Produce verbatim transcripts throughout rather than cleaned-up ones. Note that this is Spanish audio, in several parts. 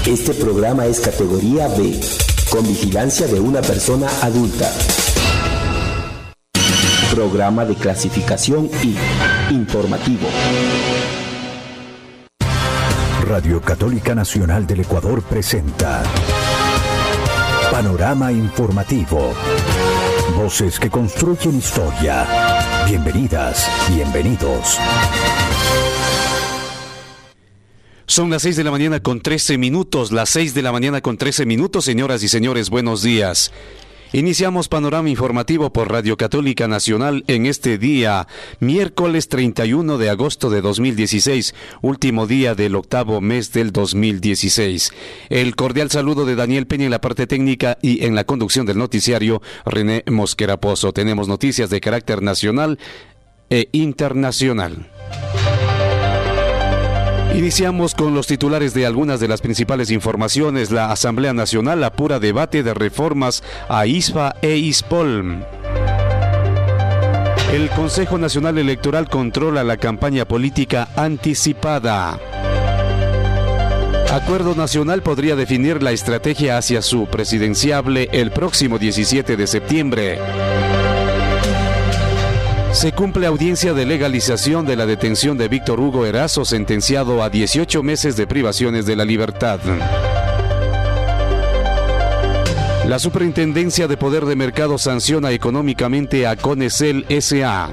Este programa es categoría B, con vigilancia de una persona adulta. Programa de clasificación I, informativo. Radio Católica Nacional del Ecuador presenta Panorama Informativo. Voces que construyen historia. Bienvenidas, bienvenidos. Son las seis de la mañana con trece minutos, las seis de la mañana con trece minutos, señoras y señores, buenos días. Iniciamos Panorama Informativo por Radio Católica Nacional en este día, miércoles treinta y uno de agosto de dos mil dieciséis, último día del octavo mes del dos mil dieciséis. El cordial saludo de Daniel Peña en la parte técnica y en la conducción del noticiario, René Mosquera Pozo. Tenemos noticias de carácter nacional e internacional. Iniciamos con los titulares de algunas de las principales informaciones. La Asamblea Nacional apura debate de reformas a I S F A e I S P O L. El Consejo Nacional Electoral controla la campaña política anticipada. Acuerdo Nacional podría definir la estrategia hacia su presidenciable el próximo diecisiete de septiembre. Se cumple audiencia de legalización de la detención de Víctor Hugo Erazo, sentenciado a dieciocho meses de privaciones de la libertad. La Superintendencia de Poder de Mercado sanciona económicamente a Conecel S A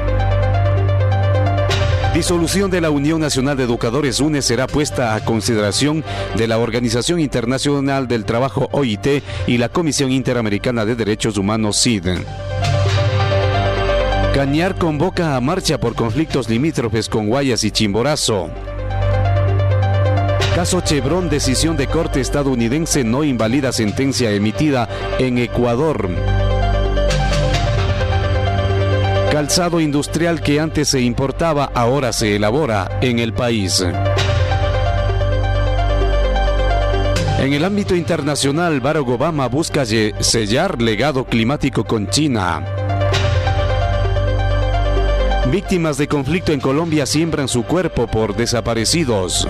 Disolución de la Unión Nacional de Educadores UNE será puesta a consideración de la Organización Internacional del Trabajo O I T y la Comisión Interamericana de Derechos Humanos C I D. Cañar convoca a marcha por conflictos limítrofes con Guayas y Chimborazo. Caso Chevron, decisión de corte estadounidense no invalida sentencia emitida en Ecuador. Calzado industrial que antes se importaba, ahora se elabora en el país. En el ámbito internacional, Barack Obama busca sellar legado climático con China. Víctimas de conflicto en Colombia siembran su cuerpo por desaparecidos.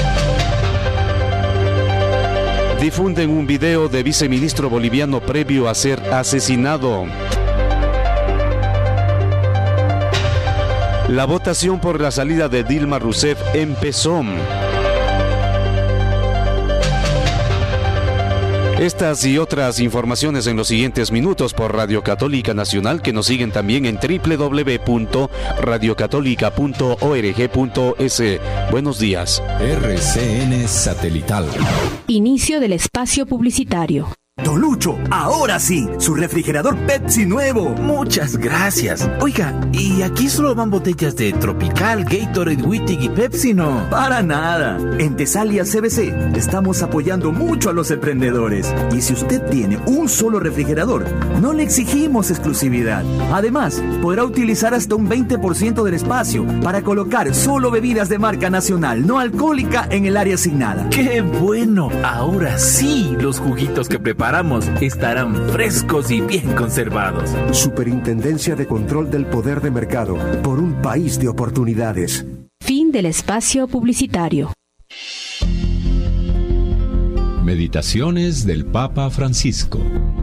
Difunden un video de viceministro boliviano previo a ser asesinado. La votación por la salida de Dilma Rousseff empezó. Estas y otras informaciones en los siguientes minutos por Radio Católica Nacional, que nos siguen también en doble u doble u doble u punto radio católica punto org punto es. Buenos días. R C N Satelital. Inicio del espacio publicitario. Don Lucho, ahora sí, su refrigerador Pepsi nuevo. Muchas gracias. Oiga, ¿y aquí solo van botellas de Tropical, Gatorade, Wittig y Pepsi, no? Para nada. En Tesalia C B C estamos apoyando mucho a los emprendedores. Y si usted tiene un solo refrigerador, no le exigimos exclusividad. Además, podrá utilizar hasta un veinte por ciento del espacio para colocar solo bebidas de marca nacional, no alcohólica, en el área asignada. ¡Qué bueno! Ahora sí, los juguitos que preparamos estarán frescos y bien conservados. Superintendencia de Control del Poder de Mercado, por un país de oportunidades. Fin del espacio publicitario. Meditaciones del Papa Francisco.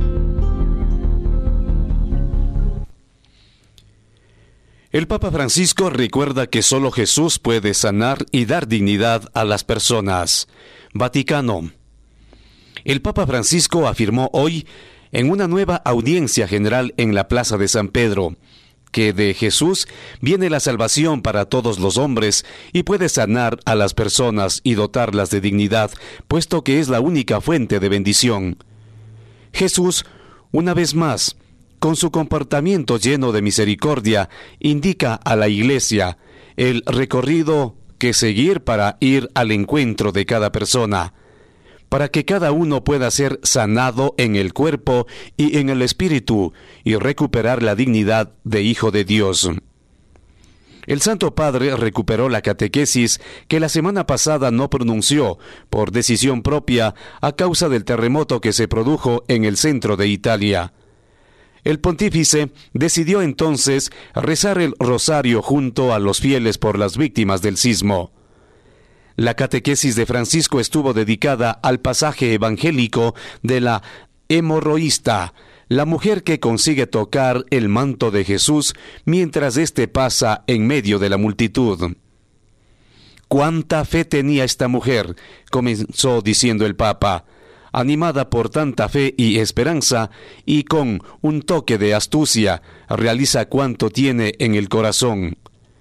El Papa Francisco recuerda que solo Jesús puede sanar y dar dignidad a las personas. Vaticano. El Papa Francisco afirmó hoy, en una nueva audiencia general en la Plaza de San Pedro, que de Jesús viene la salvación para todos los hombres y puede sanar a las personas y dotarlas de dignidad, puesto que es la única fuente de bendición. Jesús, una vez más, con su comportamiento lleno de misericordia, indica a la Iglesia el recorrido que seguir para ir al encuentro de cada persona, para que cada uno pueda ser sanado en el cuerpo y en el espíritu y recuperar la dignidad de hijo de Dios. El Santo Padre recuperó la catequesis que la semana pasada no pronunció por decisión propia a causa del terremoto que se produjo en el centro de Italia. El pontífice decidió entonces rezar el rosario junto a los fieles por las víctimas del sismo. La catequesis de Francisco estuvo dedicada al pasaje evangélico de la hemorroísta, la mujer que consigue tocar el manto de Jesús mientras éste pasa en medio de la multitud. «¿Cuánta fe tenía esta mujer?», comenzó diciendo el Papa. Animada por tanta fe y esperanza, y con un toque de astucia, realiza cuanto tiene en el corazón.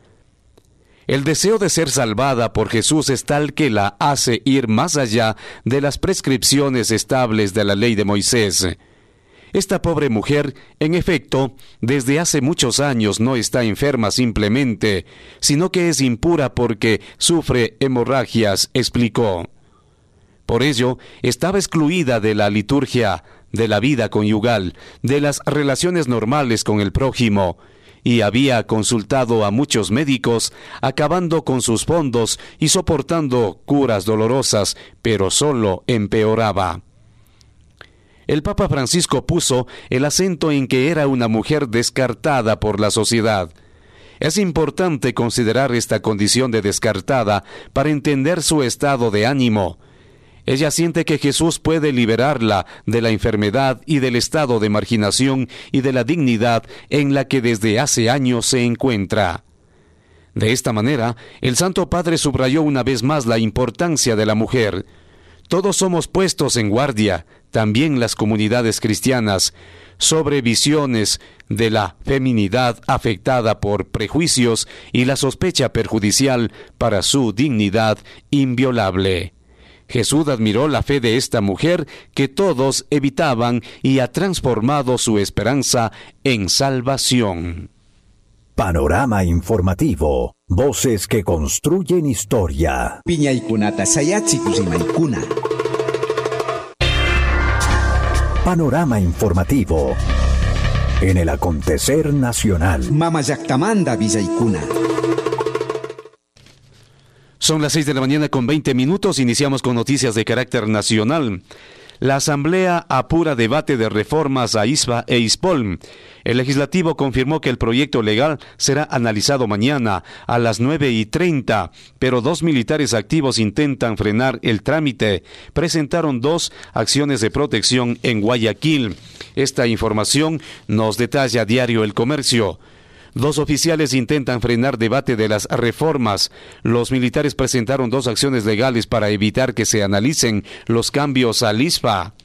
El deseo de ser salvada por Jesús es tal que la hace ir más allá de las prescripciones estables de la ley de Moisés. Esta pobre mujer, en efecto, desde hace muchos años no está enferma simplemente, sino que es impura porque sufre hemorragias, explicó. Por ello, estaba excluida de la liturgia, de la vida conyugal, de las relaciones normales con el prójimo, y había consultado a muchos médicos, acabando con sus fondos y soportando curas dolorosas, pero solo empeoraba. El Papa Francisco puso el acento en que era una mujer descartada por la sociedad. Es importante considerar esta condición de descartada para entender su estado de ánimo. Ella siente que Jesús puede liberarla de la enfermedad y del estado de marginación y de la dignidad en la que desde hace años se encuentra. De esta manera, el Santo Padre subrayó una vez más la importancia de la mujer. Todos somos puestos en guardia, también las comunidades cristianas, sobre visiones de la feminidad afectada por prejuicios y la sospecha perjudicial para su dignidad inviolable. Jesús admiró la fe de esta mujer que todos evitaban y ha transformado su esperanza en salvación. Panorama informativo. Voces que construyen historia. Piñaykunata sayachik rimaykuna. Panorama informativo. En el acontecer nacional. Mama llaqtamanta villaykuna. Son las seis de la mañana con veinte minutos. Iniciamos con noticias de carácter nacional. La Asamblea apura debate de reformas a I S P A e ISPOL. El legislativo confirmó que el proyecto legal será analizado mañana a las nueve y treinta, pero dos militares activos intentan frenar el trámite. Presentaron dos acciones de protección en Guayaquil. Esta información nos detalla Diario El Comercio. Dos oficiales intentan frenar debate de las reformas. Los militares presentaron dos acciones legales para evitar que se analicen los cambios al I S P A.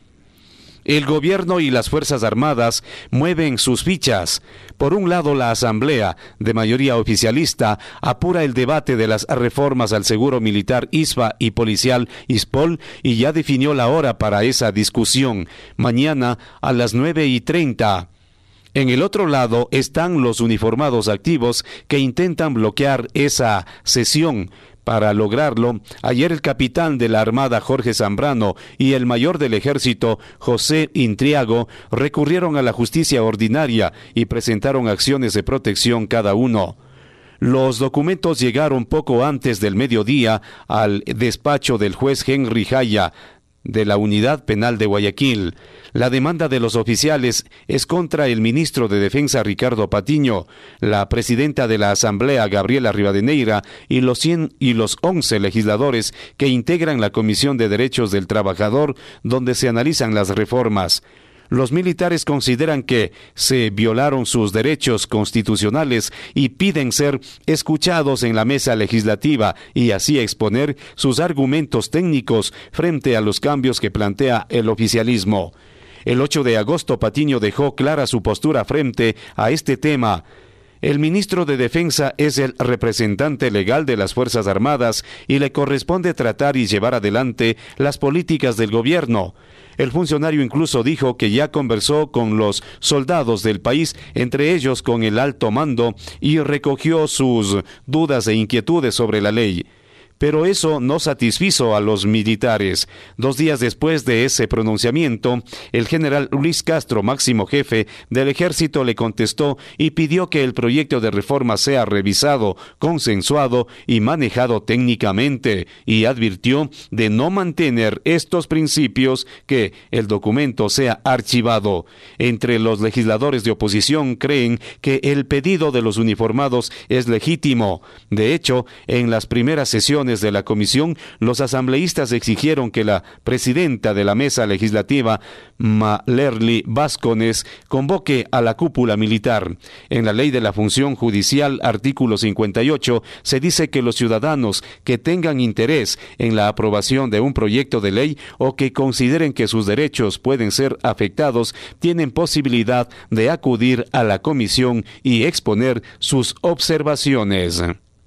El gobierno y las Fuerzas Armadas mueven sus fichas. Por un lado, la Asamblea, de mayoría oficialista, apura el debate de las reformas al seguro militar I S P A y policial ISPOL y ya definió la hora para esa discusión, mañana a las nueve y treinta. En el otro lado están los uniformados activos que intentan bloquear esa sesión. Para lograrlo, ayer el capitán de la Armada Jorge Zambrano y el mayor del Ejército José Intriago recurrieron a la justicia ordinaria y presentaron acciones de protección cada uno. Los documentos llegaron poco antes del mediodía al despacho del juez Henry Jaya de la Unidad Penal de Guayaquil. La demanda de los oficiales es contra el ministro de Defensa Ricardo Patiño, la presidenta de la Asamblea Gabriela Rivadeneira y los cien y los once legisladores que integran la Comisión de Derechos del Trabajador, donde se analizan las reformas. Los militares consideran que se violaron sus derechos constitucionales y piden ser escuchados en la mesa legislativa y así exponer sus argumentos técnicos frente a los cambios que plantea el oficialismo. El ocho de agosto, Patiño dejó clara su postura frente a este tema. El ministro de Defensa es el representante legal de las Fuerzas Armadas y le corresponde tratar y llevar adelante las políticas del gobierno. El funcionario incluso dijo que ya conversó con los soldados del país, entre ellos con el alto mando, y recogió sus dudas e inquietudes sobre la ley. Pero eso no satisfizo a los militares. Dos días después de ese pronunciamiento, el general Luis Castro, máximo jefe del ejército, le contestó y pidió que el proyecto de reforma sea revisado, consensuado y manejado técnicamente, y advirtió de no mantener estos principios que el documento sea archivado. Entre los legisladores de oposición creen que el pedido de los uniformados es legítimo. De hecho, en las primeras sesiones reuniones de la comisión, los asambleístas exigieron que la presidenta de la mesa legislativa, Malerly Vascones, convoque a la cúpula militar. En la ley de la función judicial, artículo cincuenta y ocho, se dice que los ciudadanos que tengan interés en la aprobación de un proyecto de ley o que consideren que sus derechos pueden ser afectados, tienen posibilidad de acudir a la comisión y exponer sus observaciones.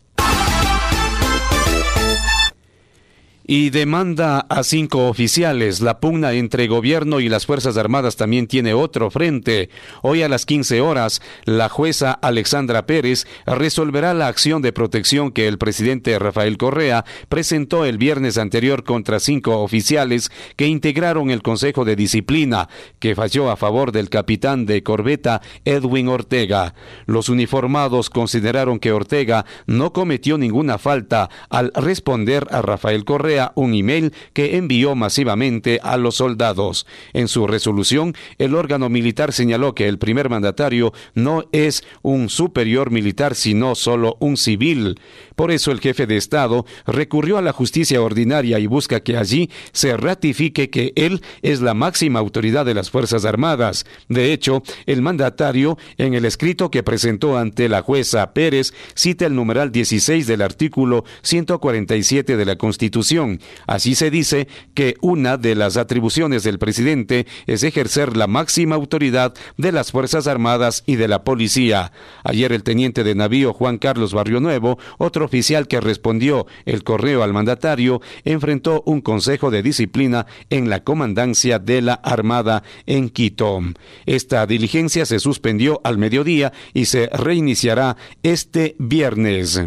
Y demanda a cinco oficiales. La pugna entre gobierno y las Fuerzas Armadas también tiene otro frente. Hoy a las quince horas, la jueza Alexandra Pérez resolverá la acción de protección que el presidente Rafael Correa presentó el viernes anterior contra cinco oficiales que integraron el Consejo de Disciplina, que falló a favor del capitán de corbeta Edwin Ortega. Los uniformados consideraron que Ortega no cometió ninguna falta al responder a Rafael Correa un email que envió masivamente a los soldados. En su resolución, el órgano militar señaló que el primer mandatario no es un superior militar, sino solo un civil. Por eso el jefe de Estado recurrió a la justicia ordinaria y busca que allí se ratifique que él es la máxima autoridad de las Fuerzas Armadas. De hecho, el mandatario, en el escrito que presentó ante la jueza Pérez, cita el numeral dieciséis del artículo ciento cuarenta y siete de la Constitución. Así se dice que una de las atribuciones del presidente es ejercer la máxima autoridad de las Fuerzas Armadas y de la Policía. Ayer el teniente de navío Juan Carlos Barrionuevo, otro oficial que respondió el correo al mandatario, enfrentó un consejo de disciplina en la comandancia de la Armada en Quito. Esta diligencia se suspendió al mediodía y se reiniciará este viernes.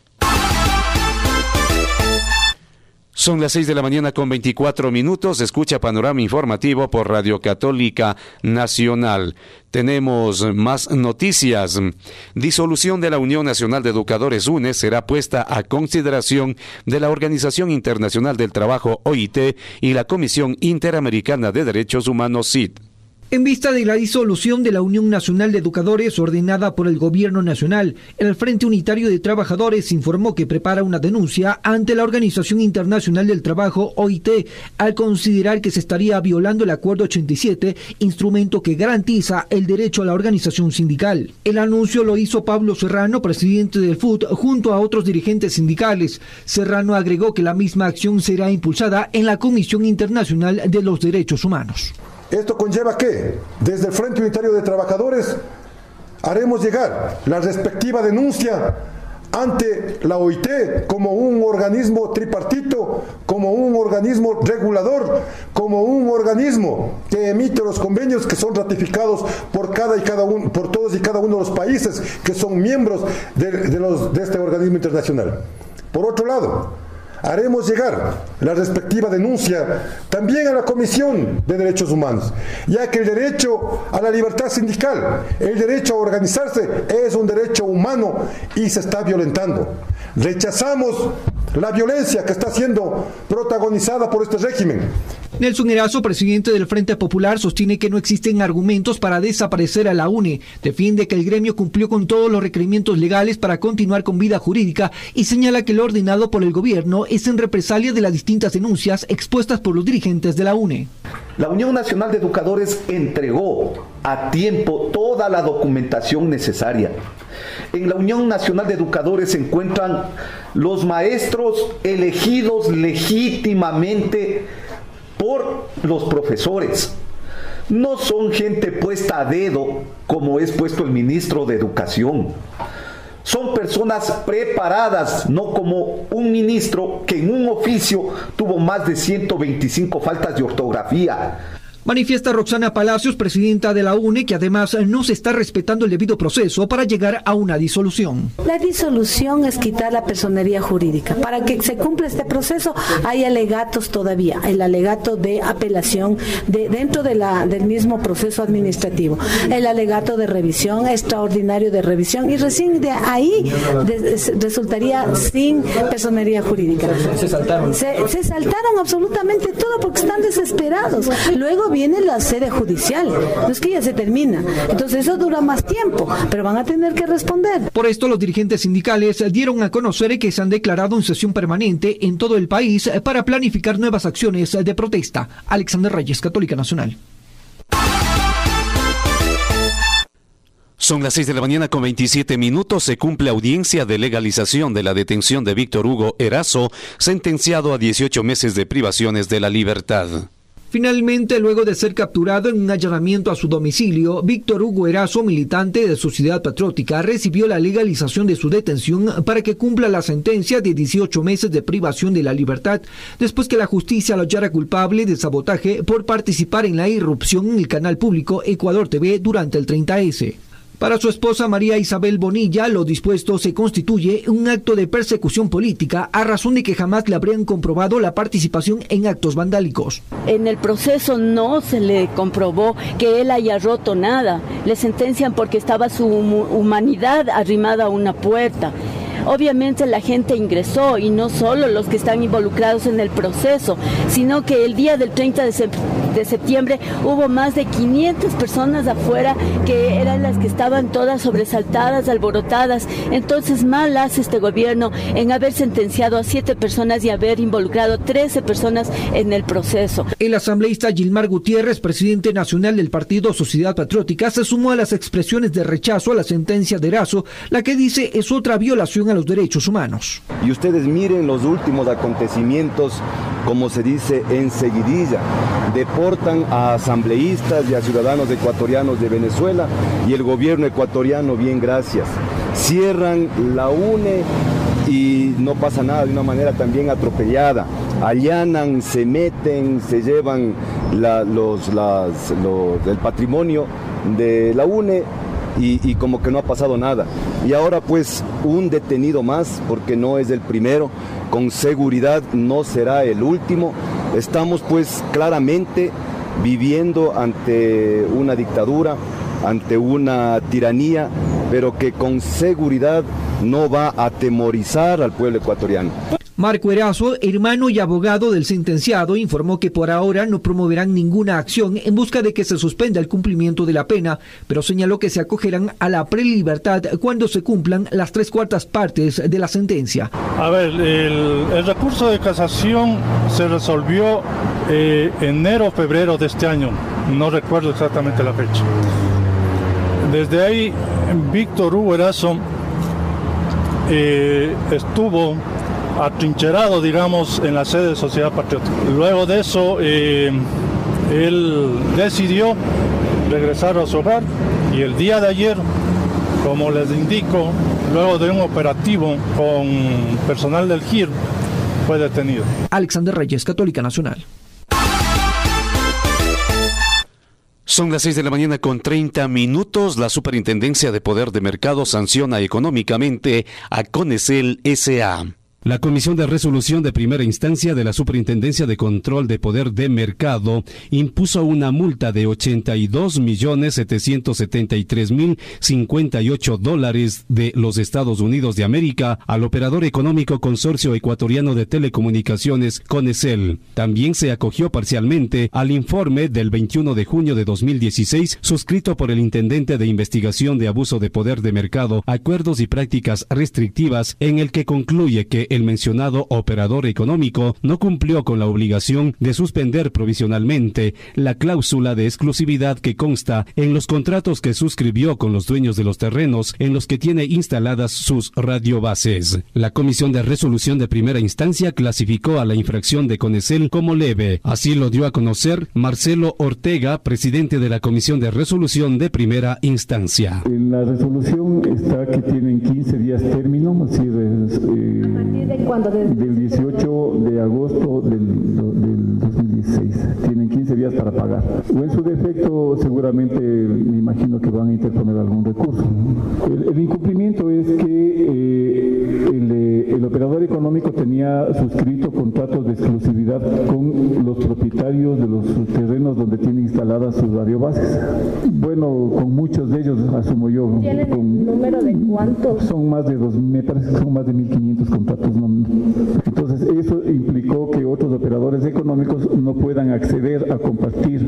Son las seis de la mañana con veinticuatro minutos. Escucha Panorama Informativo por Radio Católica Nacional. Tenemos más noticias. Disolución de la Unión Nacional de Educadores U N E será puesta a consideración de la Organización Internacional del Trabajo O I T y la Comisión Interamericana de Derechos Humanos C I D. En vista de la disolución de la Unión Nacional de Educadores ordenada por el Gobierno Nacional, el Frente Unitario de Trabajadores informó que prepara una denuncia ante la Organización Internacional del Trabajo O I T al considerar que se estaría violando el Acuerdo ochenta y siete, instrumento que garantiza el derecho a la organización sindical. El anuncio lo hizo Pablo Serrano, presidente del F U T, junto a otros dirigentes sindicales. Serrano agregó que la misma acción será impulsada en la Comisión Internacional de los Derechos Humanos. ¿Esto conlleva qué? Desde el Frente Unitario de Trabajadores haremos llegar la respectiva denuncia ante la O I T como un organismo tripartito, como un organismo regulador, como un organismo que emite los convenios que son ratificados por cada y cada uno, por todos y cada uno de los países que son miembros de, de, los, de este organismo internacional. Por otro lado, haremos llegar la respectiva denuncia también a la Comisión de Derechos Humanos, ya que el derecho a la libertad sindical, el derecho a organizarse es un derecho humano y se está violentando. Rechazamos la violencia que está siendo protagonizada por este régimen. Nelson Erazo, presidente del Frente Popular, sostiene que no existen argumentos para desaparecer a la U N E. Defiende que el gremio cumplió con todos los requerimientos legales para continuar con vida jurídica y señala que lo ordenado por el gobierno es en represalia de las distintas denuncias expuestas por los dirigentes de la U N E. La Unión Nacional de Educadores entregó a tiempo toda la documentación necesaria. En la Unión Nacional de Educadores se encuentran los maestros elegidos legítimamente por los profesores. No son gente puesta a dedo como es puesto el ministro de Educación. Son personas preparadas, no como un ministro que en un oficio tuvo más de ciento veinticinco faltas de ortografía. Manifiesta Roxana Palacios, presidenta de la U N E, que además no se está respetando el debido proceso para llegar a una disolución. La disolución es quitar la personería jurídica. Para que se cumpla este proceso hay alegatos todavía, el alegato de apelación de, dentro de la, del mismo proceso administrativo, el alegato de revisión, extraordinario de revisión, y recién de ahí de, resultaría sin personería jurídica. Se saltaron. Se, se saltaron absolutamente todo porque están desesperados. Luego viene la sede judicial, no es que ya se termina. Entonces eso dura más tiempo, pero van a tener que responder. Por esto, los dirigentes sindicales dieron a conocer que se han declarado en sesión permanente en todo el país para planificar nuevas acciones de protesta. Alexander Reyes, Católica Nacional. Son las seis de la mañana con veintisiete minutos. Se cumple audiencia de legalización de la detención de Víctor Hugo Erazo, sentenciado a dieciocho meses de privaciones de la libertad. Finalmente, luego de ser capturado en un allanamiento a su domicilio, Víctor Hugo Erazo, militante de Sociedad Patriótica, recibió la legalización de su detención para que cumpla la sentencia de dieciocho meses de privación de la libertad, después que la justicia lo hallara culpable de sabotaje por participar en la irrupción en el canal público Ecuador T V durante el treinta ese. Para su esposa María Isabel Bonilla, lo dispuesto se constituye un acto de persecución política a razón de que jamás le habrían comprobado la participación en actos vandálicos. En el proceso no se le comprobó que él haya roto nada. Le sentencian porque estaba su humanidad arrimada a una puerta. Obviamente la gente ingresó, y no solo los que están involucrados en el proceso, sino que el día del treinta de septiembre hubo más de quinientas personas afuera que eran las que estaban todas sobresaltadas, alborotadas. Entonces mal hace este gobierno en haber sentenciado a siete personas y haber involucrado trece personas en el proceso. El asambleísta Gilmar Gutiérrez, presidente nacional del partido Sociedad Patriótica, se sumó a las expresiones de rechazo a la sentencia de Erazo, la que dice es otra violación a los derechos humanos. Y ustedes miren los últimos acontecimientos, como se dice, enseguidilla. Deportan a asambleístas y a ciudadanos ecuatorianos de Venezuela, y el gobierno ecuatoriano, bien gracias. Cierran la UNE y no pasa nada, de una manera también atropellada. Allanan, se meten, se llevan la, los, las, los, el patrimonio de la UNE y, y como que no ha pasado nada. Y ahora pues un detenido más, porque no es el primero, con seguridad no será el último. Estamos pues claramente viviendo ante una dictadura, ante una tiranía, pero que con seguridad no va a atemorizar al pueblo ecuatoriano. Marco Erazo, hermano y abogado del sentenciado, informó que por ahora no promoverán ninguna acción en busca de que se suspenda el cumplimiento de la pena, pero señaló que se acogerán a la prelibertad cuando se cumplan las tres cuartas partes de la sentencia. A ver, el, el recurso de casación se resolvió eh, enero o febrero de este año, no recuerdo exactamente la fecha. Desde ahí, Víctor Hugo Erazo eh, estuvo atrincherado, digamos, en la sede de Sociedad Patriótica. Luego de eso, eh, él decidió regresar a su hogar, y el día de ayer, como les indico, luego de un operativo con personal del G I R, fue detenido. Alexander Reyes, Católica Nacional. Son las seis de la mañana con treinta minutos. La Superintendencia de Poder de Mercado sanciona económicamente a Conecel S A La Comisión de Resolución de Primera Instancia de la Superintendencia de Control de Poder de Mercado impuso una multa de ochenta y dos millones setecientos setenta y tres mil cincuenta y ocho dólares de los Estados Unidos de América al operador económico Consorcio Ecuatoriano de Telecomunicaciones Conecel. También se acogió parcialmente al informe del veintiuno de junio de dos mil dieciséis suscrito por el Intendente de Investigación de Abuso de Poder de Mercado, Acuerdos y Prácticas Restrictivas, en el que concluye que el mencionado operador económico no cumplió con la obligación de suspender provisionalmente la cláusula de exclusividad que consta en los contratos que suscribió con los dueños de los terrenos en los que tiene instaladas sus radiobases. La Comisión de Resolución de Primera Instancia clasificó a la infracción de Conecel como leve. Así lo dio a conocer Marcelo Ortega, presidente de la Comisión de Resolución de Primera Instancia. En la resolución está que tienen quince días término, así es, eh, ¿De cuándo? Del dieciocho de agosto del, del dos mil dieciséis. Tienen quince días para pagar. O en su defecto, seguramente me imagino que van a interponer algún recurso. El, el incumplimiento es que eh, el, el operador económico tenía suscrito contratos de exclusividad con los propietarios de los terrenos donde tiene instaladas sus radiobases. Bueno, con muchos de ellos, asumo yo. ¿Tienen con, el número de cuántos? Son más de dos, me parece que son más de mil quinientos contratos. Entonces eso implicó que otros operadores económicos no no puedan acceder a compartir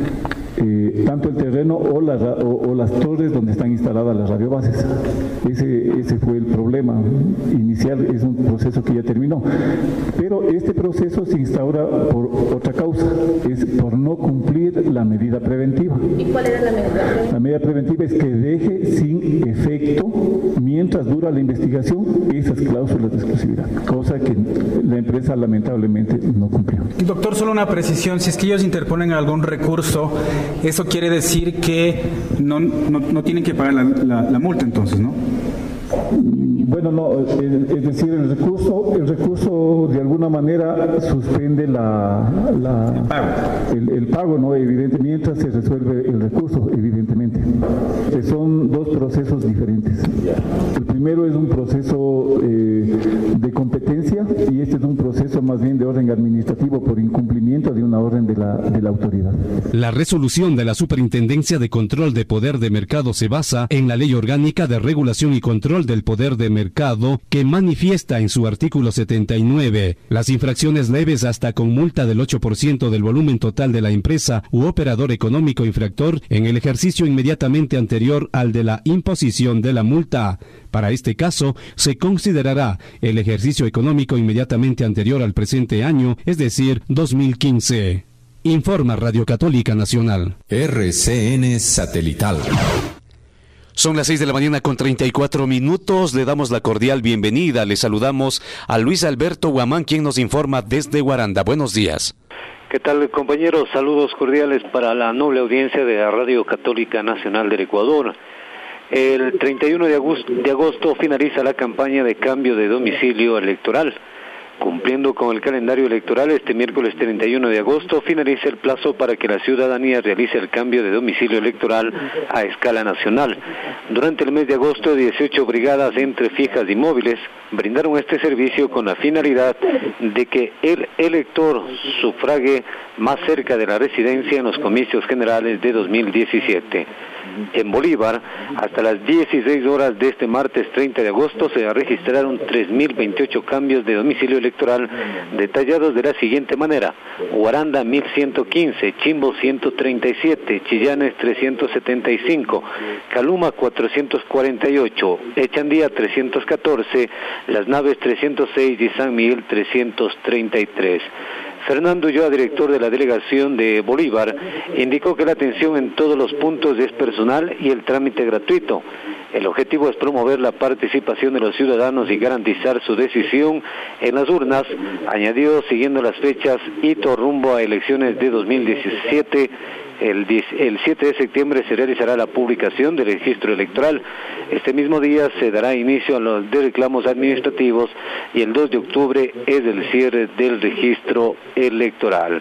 eh, tanto el terreno o, la, o, o las torres donde están instaladas las radiobases. Ese, ese fue el problema inicial, es un proceso que ya terminó. Pero este proceso se instaura por otra causa, es por no cumplir la medida preventiva. ¿Y cuál era la medida preventiva? La medida preventiva es que deje sin efecto, mientras dura la investigación, esas cláusulas de exclusividad, cosa que la empresa lamentablemente no cumplió. Doctor, solo una precisión, si es que ellos interponen algún recurso, eso quiere decir que no, no, no tienen que pagar la, la, la multa entonces, ¿no? Bueno, no, es, es decir, el recurso, el recurso de alguna manera suspende la, la el, pago. El, el pago, ¿no? Evidente, mientras se resuelve el recurso, evidentemente. Son dos procesos diferentes. El primero es un proceso eh, de competencia y este es un proceso más bien de orden administrativo por incumplimiento de una orden de la, de la autoridad. La resolución de la Superintendencia de Control de Poder de Mercado se basa en la Ley Orgánica de Regulación y Control del Poder de Mercado, que manifiesta en su artículo setenta y nueve las infracciones leves hasta con multa del ocho por ciento del volumen total de la empresa u operador económico infractor en el ejercicio inmediatamente anterior al de la imposición de la multa. Para este caso, se considerará el ejercicio económico inmediatamente anterior al presente año, es decir, dos mil quince. Informa Radio Católica Nacional. R C N Satelital. Son las seis de la mañana con treinta y cuatro minutos. Le damos la cordial bienvenida. Le saludamos a Luis Alberto Guamán, quien nos informa desde Guaranda. Buenos días. ¿Qué tal, compañeros? Saludos cordiales para la noble audiencia de la Radio Católica Nacional del Ecuador. El treinta y uno de agosto, de agosto finaliza la campaña de cambio de domicilio electoral. Cumpliendo con el calendario electoral, este miércoles treinta y uno de agosto finaliza el plazo para que la ciudadanía realice el cambio de domicilio electoral a escala nacional. Durante el mes de agosto, dieciocho brigadas entre fijas y móviles brindaron este servicio con la finalidad de que el elector sufrague más cerca de la residencia en los comicios generales de dos mil diecisiete. En Bolívar, hasta las dieciséis horas de este martes treinta de agosto se registraron tres mil veintiocho cambios de domicilio electoral detallados de la siguiente manera: Guaranda mil ciento quince, Chimbo ciento treinta y siete, Chillanes trescientos setenta y cinco, Caluma cuatrocientos cuarenta y ocho, Echandía trescientos catorce, Las Naves trescientos seis y San Miguel trescientos treinta y tres. Fernando Ulloa, director de la delegación de Bolívar, indicó que la atención en todos los puntos es personal y el trámite gratuito. El objetivo es promover la participación de los ciudadanos y garantizar su decisión en las urnas, añadió, siguiendo las fechas hito rumbo a elecciones de dos mil diecisiete. El, el siete de septiembre se realizará la publicación del registro electoral. Este mismo día se dará inicio a los de reclamos administrativos y el dos de octubre es el cierre del registro electoral.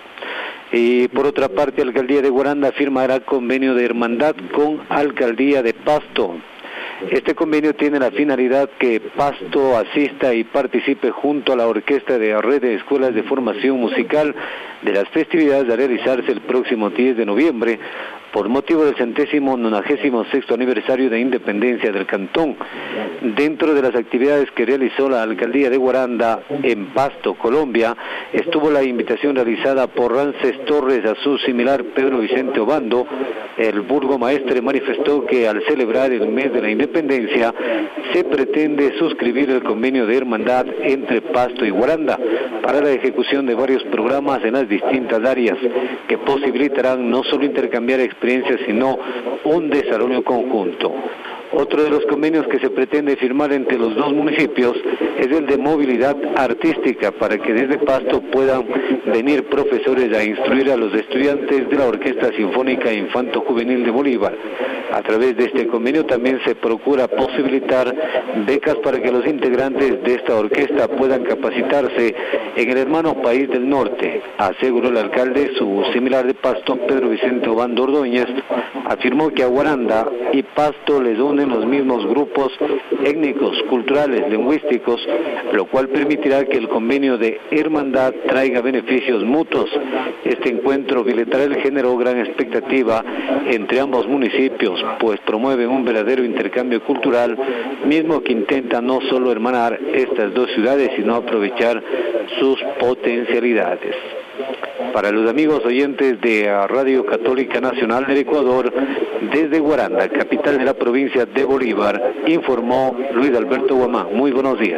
Y por otra parte, Alcaldía de Guaranda firmará convenio de hermandad con Alcaldía de Pasto. Este convenio tiene la finalidad que Pasto asista y participe junto a la orquesta de la red de escuelas de formación musical de las festividades a realizarse el próximo diez de noviembre por motivo del centésimo nonagésimo sexto aniversario de independencia del cantón. Dentro de las actividades que realizó la Alcaldía de Guaranda en Pasto, Colombia, estuvo la invitación realizada por Ramses Torres a su similar Pedro Vicente Obando. El burgomaestre manifestó que al celebrar el mes de la independencia se pretende suscribir el convenio de hermandad entre Pasto y Guaranda para la ejecución de varios programas en las distintas áreas que posibilitarán no solo intercambiar experiencias sino un desarrollo conjunto. Otro de los convenios que se pretende firmar entre los dos municipios es el de movilidad artística para que desde Pasto puedan venir profesores a instruir a los estudiantes de la Orquesta Sinfónica Infanto Juvenil de Bolívar. A través de este convenio también se procura posibilitar becas para que los integrantes de esta orquesta puedan capacitarse en el hermano país del norte, aseguró el alcalde. Su similar de Pasto, Pedro Vicente Obando Ordóñez, afirmó que a Guaranda y Pasto les unen los mismos grupos étnicos, culturales, lingüísticos, lo cual permitirá que el convenio de hermandad traiga beneficios mutuos. Este encuentro bilateral generó gran expectativa entre ambos municipios, pues promueven un verdadero intercambio cultural, mismo que intenta no solo hermanar estas dos ciudades, sino aprovechar sus potencialidades. Para los amigos oyentes de Radio Católica Nacional del Ecuador, desde Guaranda, capital de la provincia de Bolívar, informó Luis Alberto Guamán. Muy buenos días.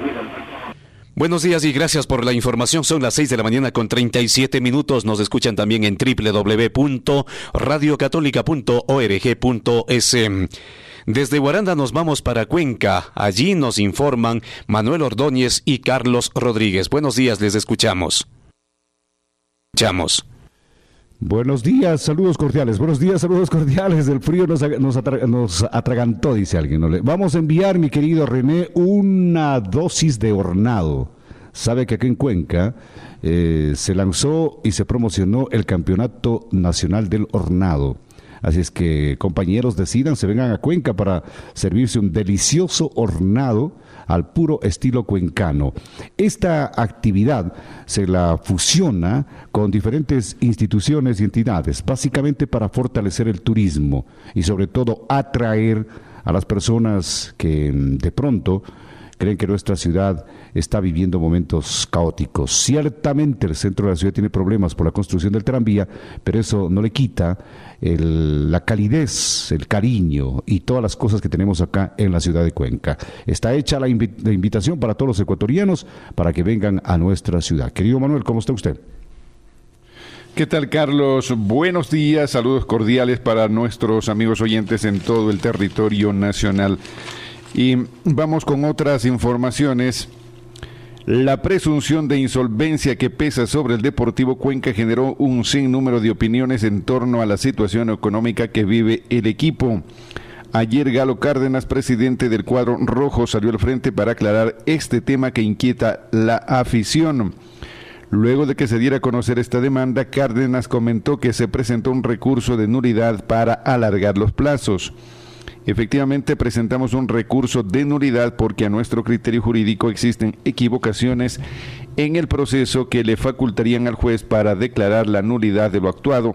Buenos días y gracias por la información. Son las seis de la mañana con treinta y siete minutos. Nos escuchan también en doble u doble u doble u punto radio católica punto org punto es. Desde Guaranda nos vamos para Cuenca. Allí nos informan Manuel Ordóñez y Carlos Rodríguez. Buenos días, les escuchamos. Escuchamos. Buenos días, saludos cordiales. Buenos días, saludos cordiales. El frío nos, nos, atra, nos atragantó, dice alguien. ¿No? Vamos a enviar, mi querido René, una dosis de hornado. Sabe que aquí en Cuenca eh, se lanzó y se promocionó el Campeonato Nacional del Hornado. Así es que, compañeros, decidan, se vengan a Cuenca para servirse un delicioso hornado al puro estilo cuencano. Esta actividad se la fusiona con diferentes instituciones y entidades, básicamente para fortalecer el turismo y sobre todo atraer a las personas que de pronto creen que nuestra ciudad está viviendo momentos caóticos. Ciertamente el centro de la ciudad tiene problemas por la construcción del tranvía, pero eso no le quita el, la calidez, el cariño y todas las cosas que tenemos acá en la ciudad de Cuenca. Está hecha la, invi- la invitación para todos los ecuatorianos para que vengan a nuestra ciudad. Querido Manuel, ¿cómo está usted? ¿Qué tal, Carlos? Buenos días, saludos cordiales para nuestros amigos oyentes en todo el territorio nacional. Y vamos con otras informaciones. La presunción de insolvencia que pesa sobre el Deportivo Cuenca generó un sinnúmero de opiniones en torno a la situación económica que vive el equipo. Ayer Galo Cárdenas, presidente del cuadro rojo, salió al frente para aclarar este tema que inquieta la afición. Luego de que se diera a conocer esta demanda, Cárdenas comentó que se presentó un recurso de nulidad para alargar los plazos. Efectivamente, presentamos un recurso de nulidad porque a nuestro criterio jurídico existen equivocaciones en el proceso que le facultarían al juez para declarar la nulidad de lo actuado,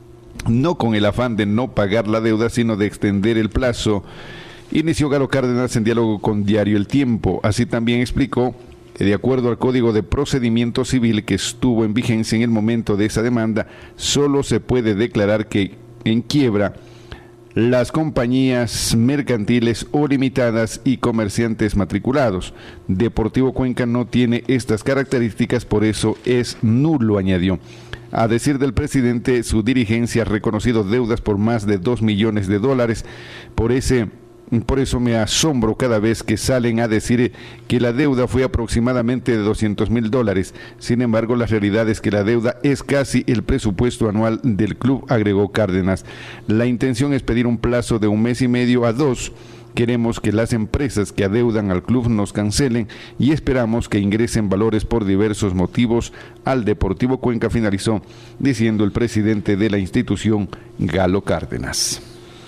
no con el afán de no pagar la deuda, sino de extender el plazo. Inició Galo Cárdenas en diálogo con Diario El Tiempo. Así también explicó que de acuerdo al Código de Procedimiento Civil que estuvo en vigencia en el momento de esa demanda, solo se puede declarar que en quiebra las compañías mercantiles o limitadas y comerciantes matriculados. Deportivo Cuenca no tiene estas características, por eso es nulo, añadió. A decir del presidente, su dirigencia ha reconocido deudas por más de dos millones de dólares. Por ese Por eso me asombro cada vez que salen a decir que la deuda fue aproximadamente de doscientos mil dólares. Sin embargo, la realidad es que la deuda es casi el presupuesto anual del club, agregó Cárdenas. La intención es pedir un plazo de un mes y medio a dos. Queremos que las empresas que adeudan al club nos cancelen y esperamos que ingresen valores por diversos motivos al Deportivo Cuenca, finalizó diciendo el presidente de la institución, Galo Cárdenas.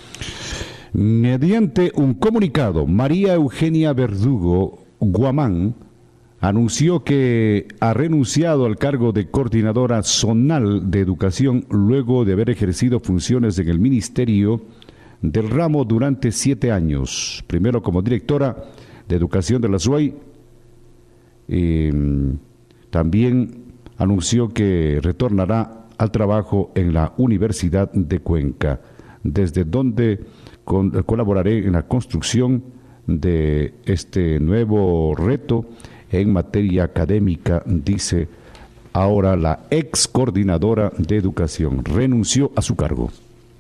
Mediante un comunicado, María Eugenia Verdugo Guamán anunció que ha renunciado al cargo de coordinadora zonal de educación luego de haber ejercido funciones en el Ministerio del ramo durante siete años, primero como directora de educación de la S U A Y. Eh, también anunció que retornará al trabajo en la Universidad de Cuenca, desde donde con, colaboraré en la construcción de este nuevo reto en materia académica, dice ahora la ex coordinadora de educación. Renunció a su cargo.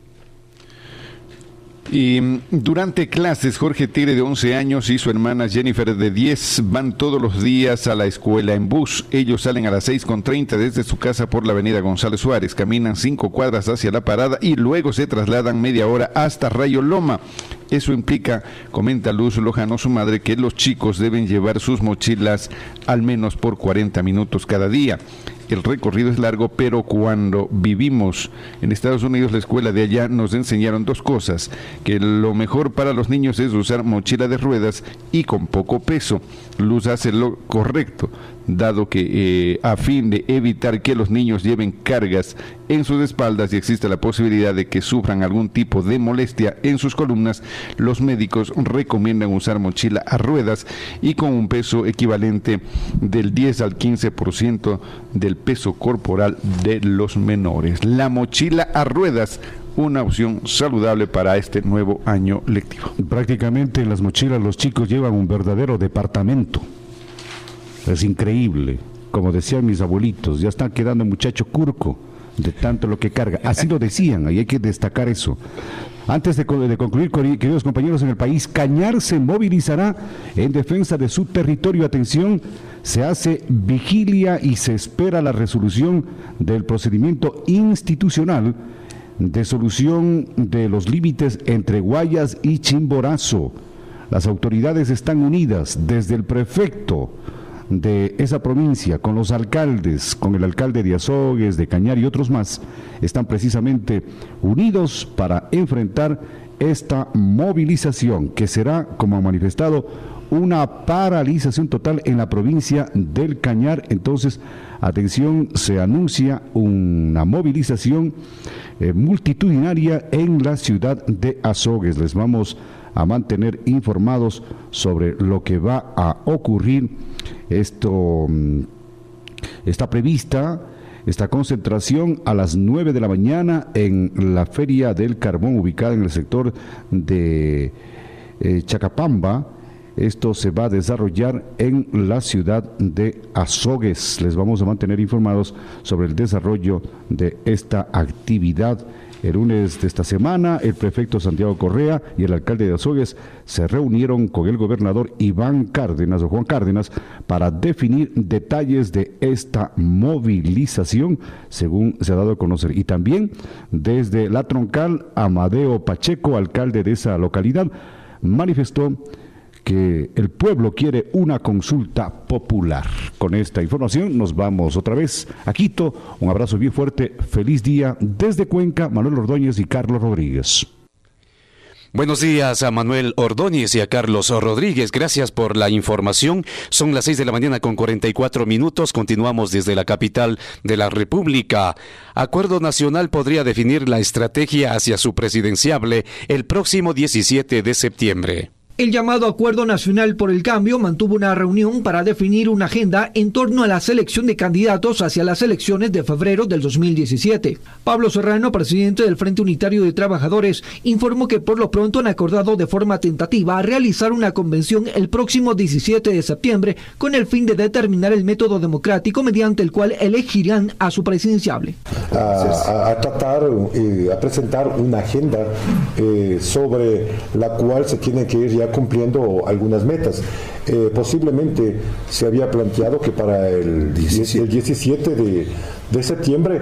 Y durante clases, Jorge Tigre, de once años, y su hermana Jennifer, de diez, van todos los días a la escuela en bus. Ellos salen a las seis con treinta desde su casa por la avenida González Suárez, caminan cinco cuadras hacia la parada y luego se trasladan media hora hasta Rayo Loma. Eso implica, comenta Luz Lojano, su madre, que los chicos deben llevar sus mochilas al menos por cuarenta minutos cada día. El recorrido es largo, pero cuando vivimos en Estados Unidos, la escuela de allá nos enseñaron dos cosas: que lo mejor para los niños es usar mochila de ruedas y con poco peso. Luz hace lo correcto, dado que eh, a fin de evitar que los niños lleven cargas en sus espaldas y existe la posibilidad de que sufran algún tipo de molestia en sus columnas, los médicos recomiendan usar mochila a ruedas y con un peso equivalente del diez al quince por ciento del peso corporal de los menores. La mochila a ruedas, una opción saludable para este nuevo año lectivo. Prácticamente en las mochilas los chicos llevan un verdadero departamento. Es increíble. Como decían mis abuelitos, ya están quedando muchacho curco de tanto lo que carga. Así lo decían, y hay que destacar eso. Antes de, de concluir, queridos compañeros, en el país, Cañar se movilizará en defensa de su territorio. Atención, se hace vigilia y se espera la resolución del procedimiento institucional de solución de los límites entre Guayas y Chimborazo. Las autoridades están unidas, desde el prefecto de esa provincia, con los alcaldes, con el alcalde de Azogues, de Cañar y otros más, están precisamente unidos para enfrentar esta movilización, que será, como ha manifestado, una paralización total en la provincia del Cañar. Entonces, atención, se anuncia una movilización eh, multitudinaria en la ciudad de Azogues. Les vamos a mantener informados sobre lo que va a ocurrir. Esto está prevista, esta concentración a las nueve de la mañana en la Feria del Carbón, ubicada en el sector de eh, Chacapamba. Esto se va a desarrollar en la ciudad de Azogues. Les vamos a mantener informados sobre el desarrollo de esta actividad. El lunes de esta semana, el prefecto Santiago Correa y el alcalde de Azogues se reunieron con el gobernador Iván Cárdenas o Juan Cárdenas para definir detalles de esta movilización, según se ha dado a conocer. Y también desde La Troncal, Amadeo Pacheco, alcalde de esa localidad, manifestó que el pueblo quiere una consulta popular. Con esta información nos vamos otra vez a Quito. Un abrazo bien fuerte, feliz día desde Cuenca, Manuel Ordóñez y Carlos Rodríguez. Buenos días a Manuel Ordóñez y a Carlos Rodríguez. Gracias por la información. Son las seis de la mañana con cuarenta y cuatro minutos. Continuamos desde la capital de la República. Acuerdo Nacional podría definir la estrategia hacia su presidenciable el próximo diecisiete de septiembre. El llamado Acuerdo Nacional por el Cambio mantuvo una reunión para definir una agenda en torno a la selección de candidatos hacia las elecciones de febrero del dos mil diecisiete. Pablo Serrano, presidente del Frente Unitario de Trabajadores, informó que por lo pronto han acordado de forma tentativa realizar una convención el próximo diecisiete de septiembre con el fin de determinar el método democrático mediante el cual elegirán a su presidenciable. A, a, a tratar, eh, a presentar una agenda eh, sobre la cual se tiene que ir ya cumpliendo algunas metas. Eh, posiblemente se había planteado que para el diecisiete, el diecisiete de, de septiembre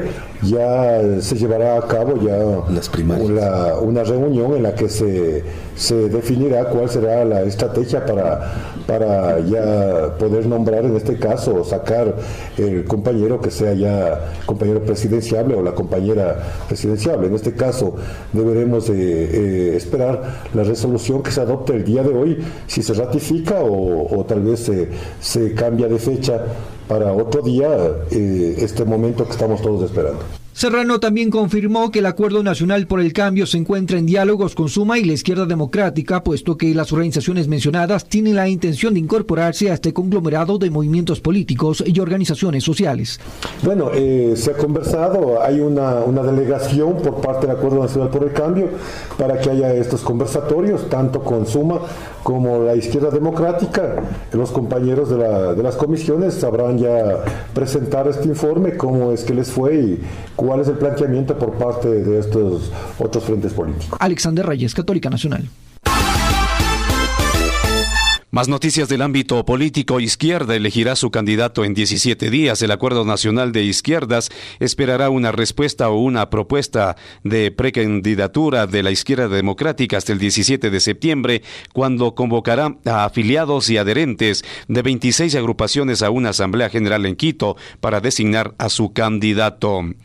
ya se llevará a cabo ya Las una, una reunión en la que se, se definirá cuál será la estrategia para, para ya poder nombrar, en este caso, sacar el compañero que sea ya compañero presidenciable o la compañera presidenciable. En este caso deberemos eh, eh, esperar la resolución que se adopte el día de hoy, si se ratifica o o tal vez se, se cambia de fecha para otro día, eh, este momento que estamos todos esperando. Serrano también confirmó que el Acuerdo Nacional por el Cambio se encuentra en diálogos con Suma y la izquierda democrática, puesto que las organizaciones mencionadas tienen la intención de incorporarse a este conglomerado de movimientos políticos y organizaciones sociales. Bueno, eh, se ha conversado, hay una, una delegación por parte del Acuerdo Nacional por el Cambio para que haya estos conversatorios, tanto con Suma como la izquierda democrática. Los compañeros de, la, de las comisiones sabrán ya presentar este informe, cómo es que les fue y cuál es el planteamiento por parte de estos otros frentes políticos. Alexander Reyes, Católica Nacional. Más noticias del ámbito político. Izquierda elegirá su candidato en diecisiete días. El Acuerdo Nacional de Izquierdas esperará una respuesta o una propuesta de precandidatura de la izquierda democrática hasta el diecisiete de septiembre, cuando convocará a afiliados y adherentes de veintiséis agrupaciones a una asamblea general en Quito para designar a su candidato.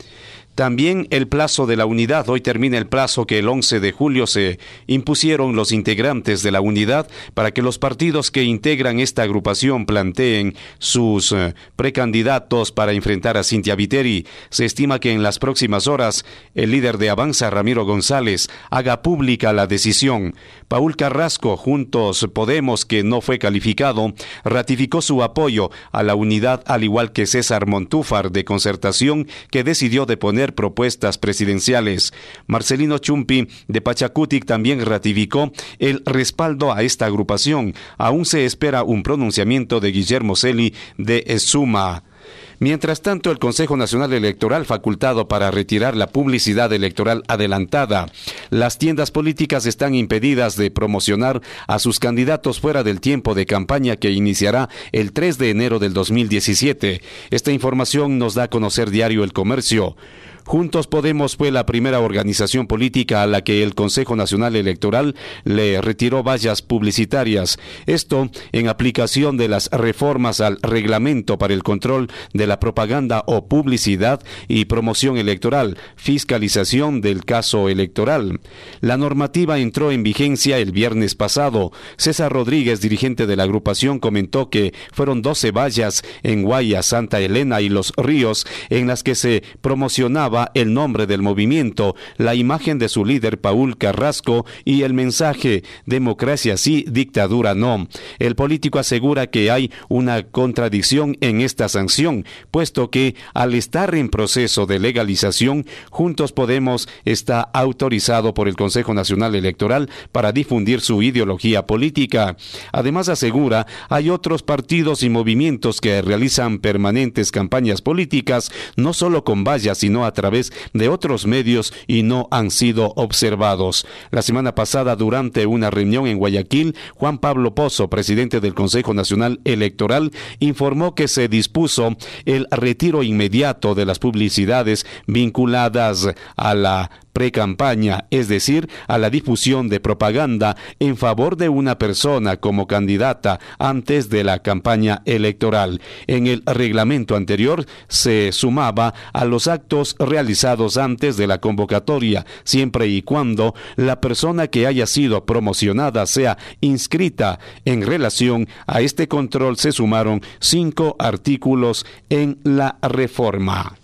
También el plazo de la unidad. Hoy termina el plazo que el once de julio se impusieron los integrantes de la unidad para que los partidos que integran esta agrupación planteen sus eh, precandidatos para enfrentar a Cynthia Viteri. Se estima que en las próximas horas el líder de Avanza, Ramiro González, haga pública la decisión. Paul Carrasco, Juntos Podemos, que no fue calificado, ratificó su apoyo a la unidad, al igual que César Montúfar de Concertación, que decidió deponer propuestas presidenciales. Marcelino Chumpi de Pachacutic también ratificó el respaldo a esta agrupación. Aún se espera un pronunciamiento de Guillermo Celi de Suma. Mientras tanto, el Consejo Nacional Electoral facultado para retirar la publicidad electoral adelantada. Las tiendas políticas están impedidas de promocionar a sus candidatos fuera del tiempo de campaña que iniciará el tres de enero del dos mil diecisiete. Esta información nos da a conocer Diario El Comercio. Juntos Podemos fue la primera organización política a la que el Consejo Nacional Electoral le retiró vallas publicitarias. Esto en aplicación de las reformas al reglamento para el control de la propaganda o publicidad y promoción electoral, fiscalización del caso electoral. La normativa entró en vigencia el viernes pasado. César Rodríguez, dirigente de la agrupación, comentó que fueron doce vallas en Guaya, Santa Elena y Los Ríos en las que se promocionaba el nombre del movimiento, la imagen de su líder Paul Carrasco y el mensaje democracia sí, dictadura no. El político asegura que hay una contradicción en esta sanción, puesto que al estar en proceso de legalización, Juntos Podemos está autorizado por el Consejo Nacional Electoral para difundir su ideología política. Además asegura, hay otros partidos y movimientos que realizan permanentes campañas políticas, no solo con vallas, sino a través de otros medios y no han sido observados. La semana pasada, durante una reunión en Guayaquil, Juan Pablo Pozo, presidente del Consejo Nacional Electoral, informó que se dispuso el retiro inmediato de las publicidades vinculadas a la precampaña, es decir, a la difusión de propaganda en favor de una persona como candidata antes de la campaña electoral. En el reglamento anterior se sumaba a los actos realizados antes de la convocatoria, siempre y cuando la persona que haya sido promocionada sea inscrita. En relación a este control se sumaron cinco artículos en la reforma.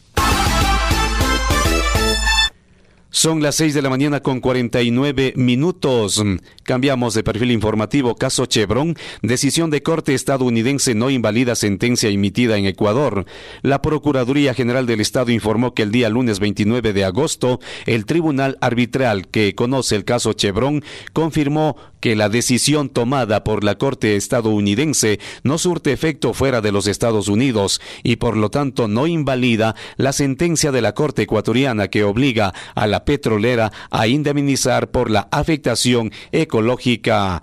Son las seis de la mañana con cuarenta y nueve minutos. Cambiamos de perfil informativo. Caso Chevron. Decisión de corte estadounidense no invalida sentencia emitida en Ecuador. La Procuraduría General del Estado informó que el día lunes veintinueve de agosto, el Tribunal Arbitral que conoce el caso Chevron confirmó que la decisión tomada por la Corte estadounidense no surte efecto fuera de los Estados Unidos y por lo tanto no invalida la sentencia de la Corte ecuatoriana que obliga a la petrolera a indemnizar por la afectación ecológica.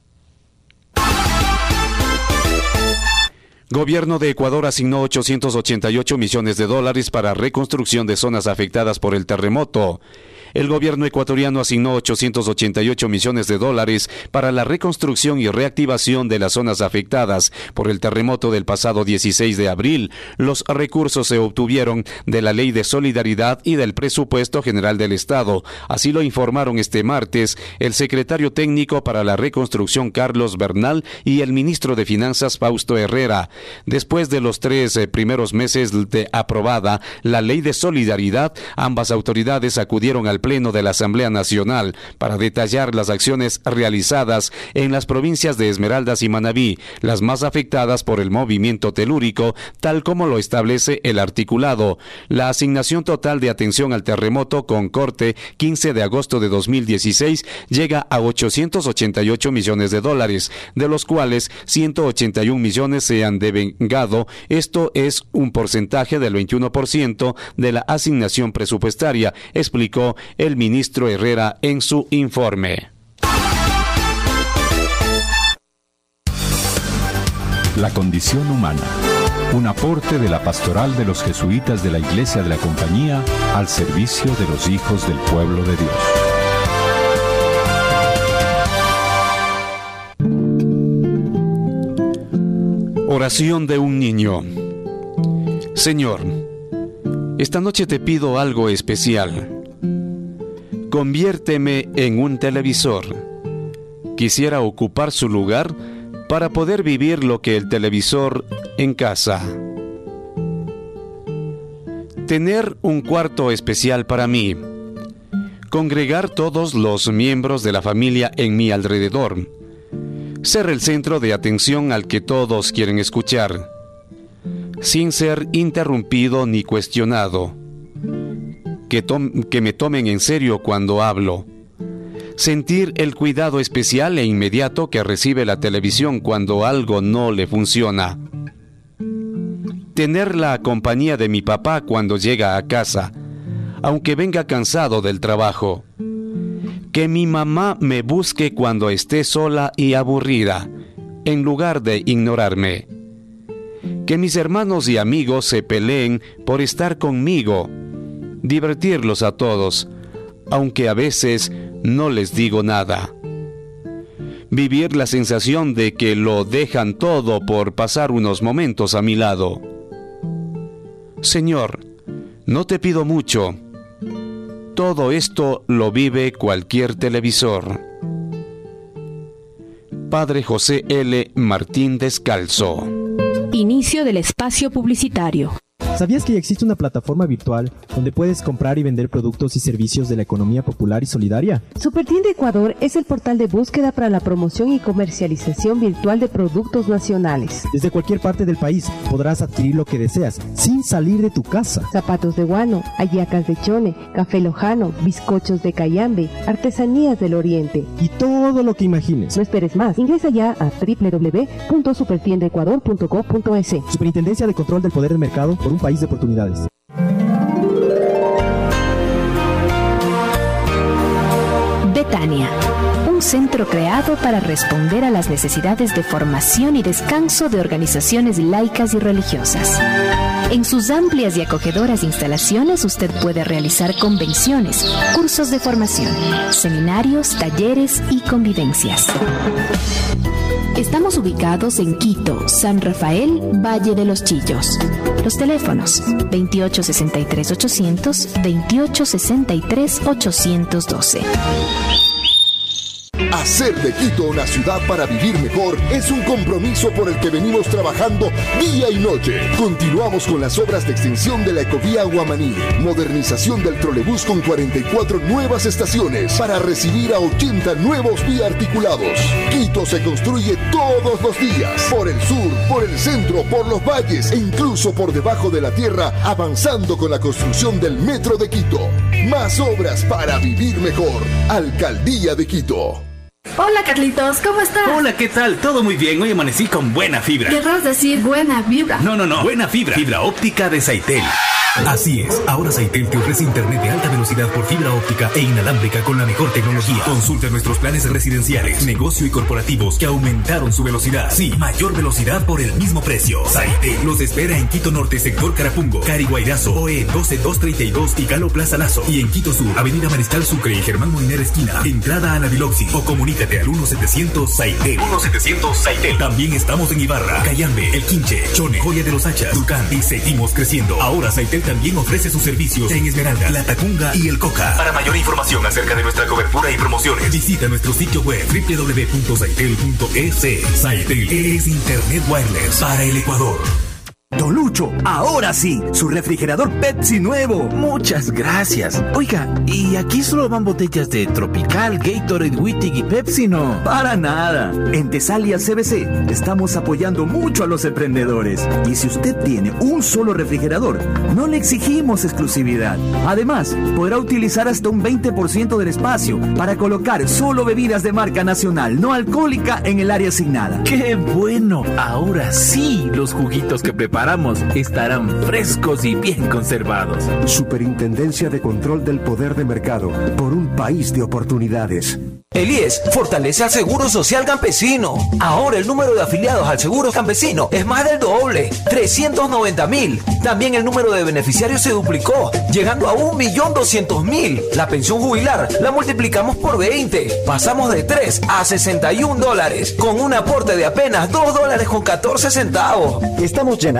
Gobierno de Ecuador asignó ochocientos ochenta y ocho millones de dólares para reconstrucción de zonas afectadas por el terremoto. El gobierno ecuatoriano asignó ochocientos ochenta y ocho millones de dólares para la reconstrucción y reactivación de las zonas afectadas por el terremoto del pasado dieciséis de abril. Los recursos se obtuvieron de la Ley de Solidaridad y del Presupuesto General del Estado. Así lo informaron este martes el secretario técnico para la reconstrucción Carlos Bernal y el ministro de Finanzas Fausto Herrera. Después de los tres eh, primeros meses de aprobada la Ley de Solidaridad, ambas autoridades acudieron al Pleno de la Asamblea Nacional para detallar las acciones realizadas en las provincias de Esmeraldas y Manabí, las más afectadas por el movimiento telúrico, tal como lo establece el articulado. La asignación total de atención al terremoto con corte quince de agosto de dos mil dieciséis llega a ochocientos ochenta y ocho millones de dólares, de los cuales ciento ochenta y un millones se han devengado. Esto es un porcentaje del veintiuno por ciento de la asignación presupuestaria, explicó el ministro Herrera en su informe. La condición humana. Un aporte de la pastoral de los jesuitas de la Iglesia de la Compañía al servicio de los hijos del pueblo de Dios. Oración de un niño. Señor, Esta noche te pido algo especial. Conviérteme en un televisor. Quisiera ocupar su lugar para poder vivir lo que el televisor en casa. Tener un cuarto especial para mí. Congregar todos los miembros de la familia en mi alrededor. Ser el centro de atención al que todos quieren escuchar, sin ser interrumpido ni cuestionado. Que, que me tomen en serio cuando hablo. Sentir el cuidado especial e inmediato que recibe la televisión cuando algo no le funciona. Tener la compañía de mi papá cuando llega a casa, aunque venga cansado del trabajo. Que mi mamá me busque cuando esté sola y aburrida, en lugar de ignorarme. Que mis hermanos y amigos se peleen por estar conmigo. Divertirlos a todos, aunque a veces no les digo nada. Vivir la sensación de que lo dejan todo por pasar unos momentos a mi lado. Señor, no te pido mucho. Todo esto lo vive cualquier televisor. Padre José L. Martín Descalzo. Inicio del espacio publicitario. ¿Sabías que ya existe una plataforma virtual donde puedes comprar y vender productos y servicios de la economía popular y solidaria? Supertienda Ecuador es el portal de búsqueda para la promoción y comercialización virtual de productos nacionales. Desde cualquier parte del país podrás adquirir lo que deseas sin salir de tu casa. Zapatos de guano, hallacas de chone, café lojano, bizcochos de cayambe, artesanías del oriente. Y todo lo que imagines. No esperes más. Ingresa ya a doble u doble u doble u punto supertienda ecuador punto co punto es. Superintendencia de Control del Poder de Mercado por un país de oportunidades. Betania, un centro creado para responder a las necesidades de formación y descanso de organizaciones laicas y religiosas. En sus amplias y acogedoras instalaciones usted puede realizar convenciones, cursos de formación, seminarios, talleres y convivencias. Estamos ubicados en Quito, San Rafael, Valle de los Chillos. Los teléfonos veintiocho sesenta y tres ochocientos, veintiocho sesenta y tres ochocientos doce. Hacer de Quito una ciudad para vivir mejor es un compromiso por el que venimos trabajando día y noche. Continuamos con las obras de extensión de la ecovía Guamaní, modernización del trolebús con cuarenta y cuatro nuevas estaciones para recibir a ochenta nuevos biarticulados. Quito se construye todos los días, por el sur, por el centro, por los valles e incluso por debajo de la tierra, avanzando con la construcción del metro de Quito. Más obras para vivir mejor. Alcaldía de Quito. Hola Carlitos, ¿cómo estás? Hola, ¿qué tal? Todo muy bien, hoy amanecí con buena fibra. Querrás decir buena vibra. No, no, no, buena fibra, fibra óptica de Saitel. Así es, ahora Saitel te ofrece internet de alta velocidad por fibra óptica e inalámbrica con la mejor tecnología. Consulta nuestros planes residenciales, negocio y corporativos que aumentaron su velocidad. Sí, mayor velocidad por el mismo precio. Saitel los espera en Quito Norte, sector Carapungo, Cariguairazo, O E doce dos treinta y dos y Galo Plaza Lazo. Y en Quito Sur, Avenida Mariscal Sucre y Germán Moliner Esquina, entrada a Naviloxi. O comunícate al uno setecientos Saitel. uno setecientos Saitel. También estamos en Ibarra, Cayambe, El Quinche, Chone, Joya de los Hachas, Tucán y seguimos creciendo. Ahora Saitel también ofrece sus servicios en Esmeralda, La Tacunga y El Coca. Para mayor información acerca de nuestra cobertura y promociones, visita nuestro sitio web doble u doble u doble u punto saitel punto es. Saitel es Internet Wireless para el Ecuador. Don Lucho, ahora sí, su refrigerador Pepsi nuevo. Muchas gracias. Oiga, ¿y aquí solo van botellas de Tropical, Gatorade, Wittig y Pepsi, no? Para nada. En Tesalia C B C estamos apoyando mucho a los emprendedores. Y si usted tiene un solo refrigerador, no le exigimos exclusividad. Además, podrá utilizar hasta un veinte por ciento del espacio para colocar solo bebidas de marca nacional, no alcohólica, en el área asignada. ¡Qué bueno! Ahora sí, los juguitos que preparamos estarán frescos y bien conservados. Superintendencia de Control del Poder de Mercado por un país de oportunidades. El I E S fortalece al Seguro Social Campesino. Ahora el número de afiliados al Seguro Campesino es más del doble, trescientos noventa mil. También el número de beneficiarios se duplicó, llegando a un millón doscientos mil. La pensión jubilar la multiplicamos por veinte. Pasamos de tres a sesenta y un dólares, con un aporte de apenas dos dólares con catorce centavos. Estamos llenando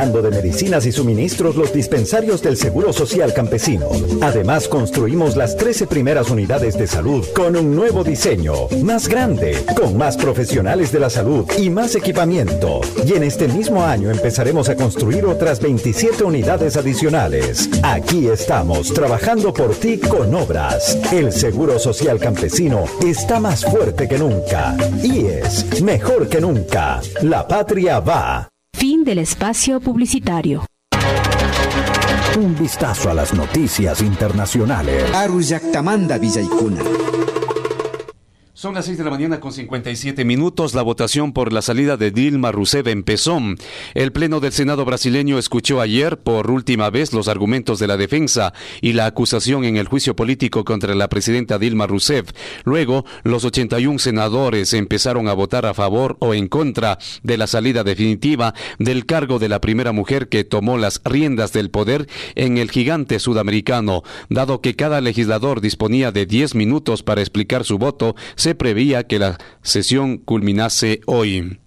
llenando de medicinas y suministros los dispensarios del Seguro Social Campesino. Además, construimos las trece primeras unidades de salud con un nuevo diseño, más grande, con más profesionales de la salud y más equipamiento. Y en este mismo año empezaremos a construir otras veintisiete unidades adicionales. Aquí estamos, trabajando por ti con obras. El Seguro Social Campesino está más fuerte que nunca y es mejor que nunca. La patria va. Fin del espacio publicitario. Un vistazo a las noticias internacionales. Aruyactamanda Villaicuna. Son las seis de la mañana con cincuenta y siete minutos. La votación por la salida de Dilma Rousseff empezó. El Pleno del Senado brasileño escuchó ayer por última vez los argumentos de la defensa y la acusación en el juicio político contra la presidenta Dilma Rousseff. Luego, los ochenta y uno senadores empezaron a votar a favor o en contra de la salida definitiva del cargo de la primera mujer que tomó las riendas del poder en el gigante sudamericano. Dado que cada legislador disponía de diez minutos para explicar su voto, se prevía que la sesión culminase hoy.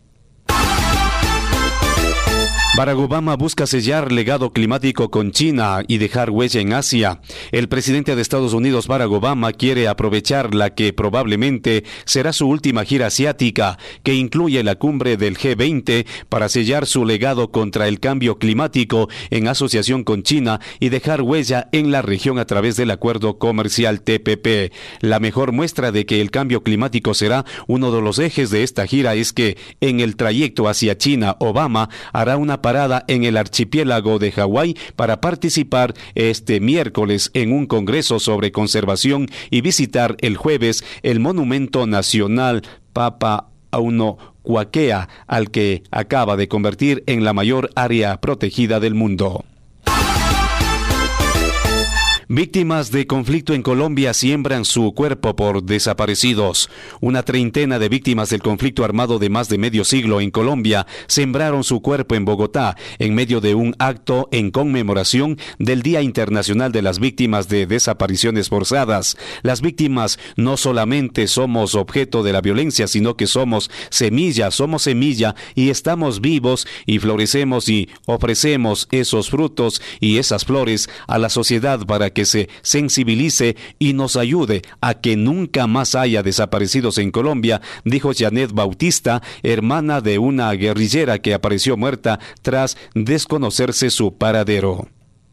Barack Obama busca sellar legado climático con China y dejar huella en Asia. El presidente de Estados Unidos, Barack Obama, quiere aprovechar la que probablemente será su última gira asiática, que incluye la cumbre del G veinte, para sellar su legado contra el cambio climático en asociación con China y dejar huella en la región a través del acuerdo comercial T P P. La mejor muestra de que el cambio climático será uno de los ejes de esta gira es que en el trayecto hacia China, Obama hará una parada en el archipiélago de Hawái para participar este miércoles en un congreso sobre conservación y visitar el jueves el monumento nacional Papauanoquakea, al que acaba de convertir en la mayor área protegida del mundo. Víctimas de conflicto en Colombia siembran su cuerpo por desaparecidos. Una treintena de víctimas del conflicto armado de más de medio siglo en Colombia sembraron su cuerpo en Bogotá en medio de un acto en conmemoración del Día Internacional de las Víctimas de Desapariciones Forzadas. Las víctimas no solamente somos objeto de la violencia, sino que somos semilla, somos semilla y estamos vivos y florecemos y ofrecemos esos frutos y esas flores a la sociedad para que que se sensibilice y nos ayude a que nunca más haya desaparecidos en Colombia, dijo Janet Bautista, hermana de una guerrillera que apareció muerta tras desconocerse su paradero.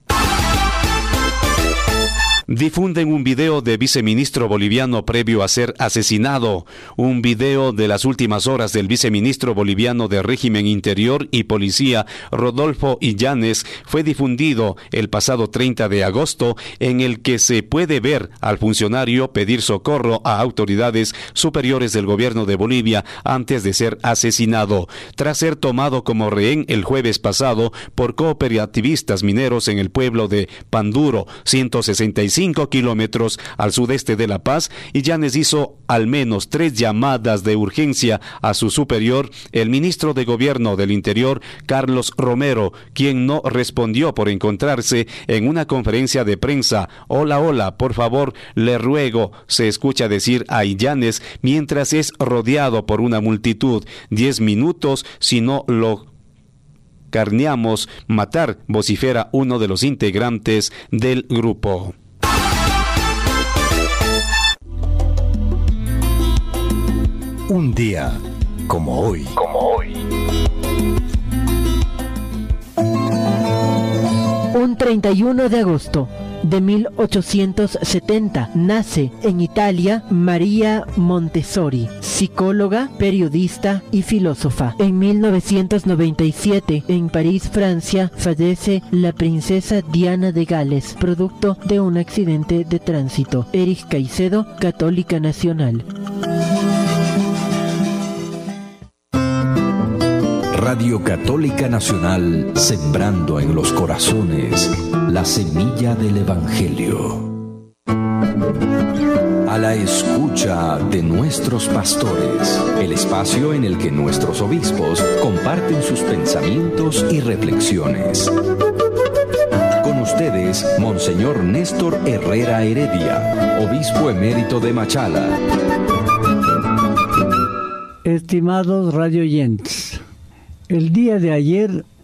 Difunden un video de viceministro boliviano previo a ser asesinado. Un video de las últimas horas del viceministro boliviano de Régimen Interior y Policía, Rodolfo Illanes, fue difundido el pasado treinta de agosto, en el que se puede ver al funcionario pedir socorro a autoridades superiores del gobierno de Bolivia antes de ser asesinado. Tras ser tomado como rehén el jueves pasado por cooperativistas mineros en el pueblo de Panduro, ciento sesenta y cinco kilómetros al sudeste de La Paz, Illanes hizo al menos tres llamadas de urgencia a su superior, el ministro de Gobierno del Interior, Carlos Romero, quien no respondió por encontrarse en una conferencia de prensa. Hola, hola, por favor, le ruego, se escucha decir a Illanes mientras es rodeado por una multitud. Diez minutos, si no lo carneamos, matar, vocifera uno de los integrantes del grupo. Un día como hoy. Como hoy. Un treinta y uno de agosto de mil ochocientos setenta nace en Italia María Montessori, psicóloga, periodista y filósofa. En mil novecientos noventa y siete, en París, Francia, fallece la princesa Diana de Gales, producto de un accidente de tránsito. Erich Caicedo, católica nacional. Radio Católica Nacional, sembrando en los corazones la semilla del Evangelio. A la escucha de nuestros pastores, el espacio en el que nuestros obispos comparten sus pensamientos y reflexiones. Con ustedes, Monseñor Néstor Herrera Heredia, obispo emérito de Machala. Estimados radioyentes, el día de ayer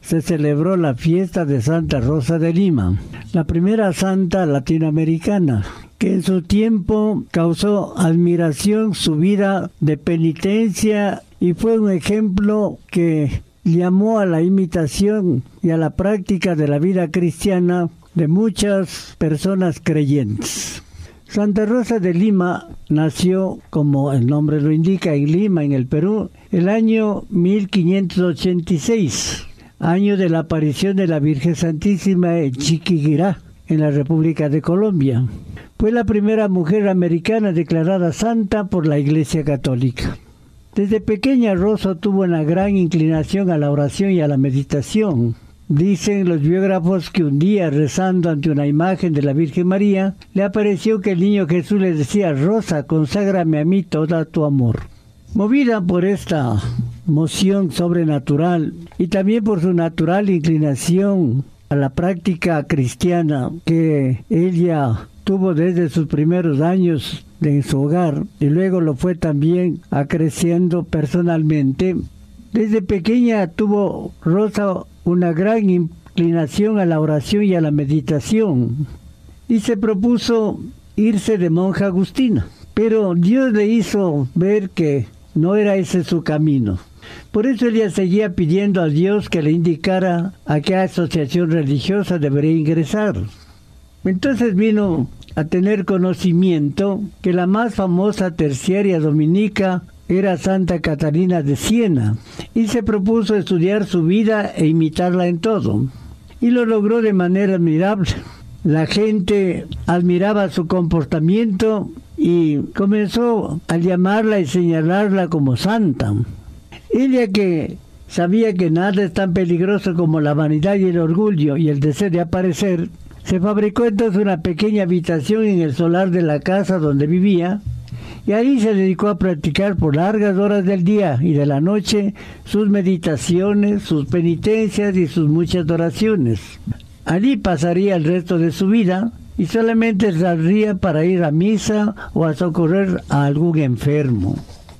se celebró la fiesta de Santa Rosa de Lima, la primera santa latinoamericana, que en su tiempo causó admiración su vida de penitencia y fue un ejemplo que llamó a la imitación y a la práctica de la vida cristiana de muchas personas creyentes. Santa Rosa de Lima nació, como el nombre lo indica, en Lima, en el Perú, el año mil quinientos ochenta y seis, año de la aparición de la Virgen Santísima en Chiquinquirá, en la República de Colombia. Fue la primera mujer americana declarada santa por la Iglesia Católica. Desde pequeña Rosa tuvo una gran inclinación a la oración y a la meditación. Dicen los biógrafos que un día, rezando ante una imagen de la Virgen María, le apareció que el niño Jesús le decía: Rosa, conságrame a mí toda tu amor. Movida por esta moción sobrenatural y también por su natural inclinación a la práctica cristiana que ella tuvo desde sus primeros años en su hogar y luego lo fue también acreciendo personalmente, desde pequeña tuvo Rosa una gran inclinación a la oración y a la meditación y se propuso irse de monja agustina, pero Dios le hizo ver que no era ese su camino. Por eso ella seguía pidiendo a Dios que le indicara a qué asociación religiosa debería ingresar. Entonces vino a tener conocimiento que la más famosa terciaria dominica era Santa Catalina de Siena, y se propuso estudiar su vida e imitarla en todo. Y lo logró de manera admirable. La gente admiraba su comportamiento y comenzó a llamarla y señalarla como santa. Ella, que sabía que nada es tan peligroso como la vanidad y el orgullo y el deseo de aparecer, se fabricó entonces una pequeña habitación en el solar de la casa donde vivía, y ahí se dedicó a practicar por largas horas del día y de la noche sus meditaciones, sus penitencias y sus muchas oraciones. Allí pasaría el resto de su vida y solamente saldría para ir a misa o a socorrer a algún enfermo.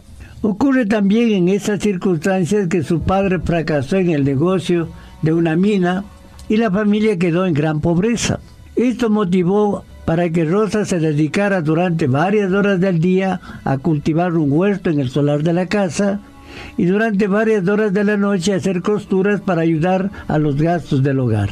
Ocurre también en esas circunstancias que su padre fracasó en el negocio de una mina y la familia quedó en gran pobreza. Esto motivó para que Rosa se dedicara durante varias horas del día a cultivar un huerto en el solar de la casa y durante varias horas de la noche a hacer costuras para ayudar a los gastos del hogar.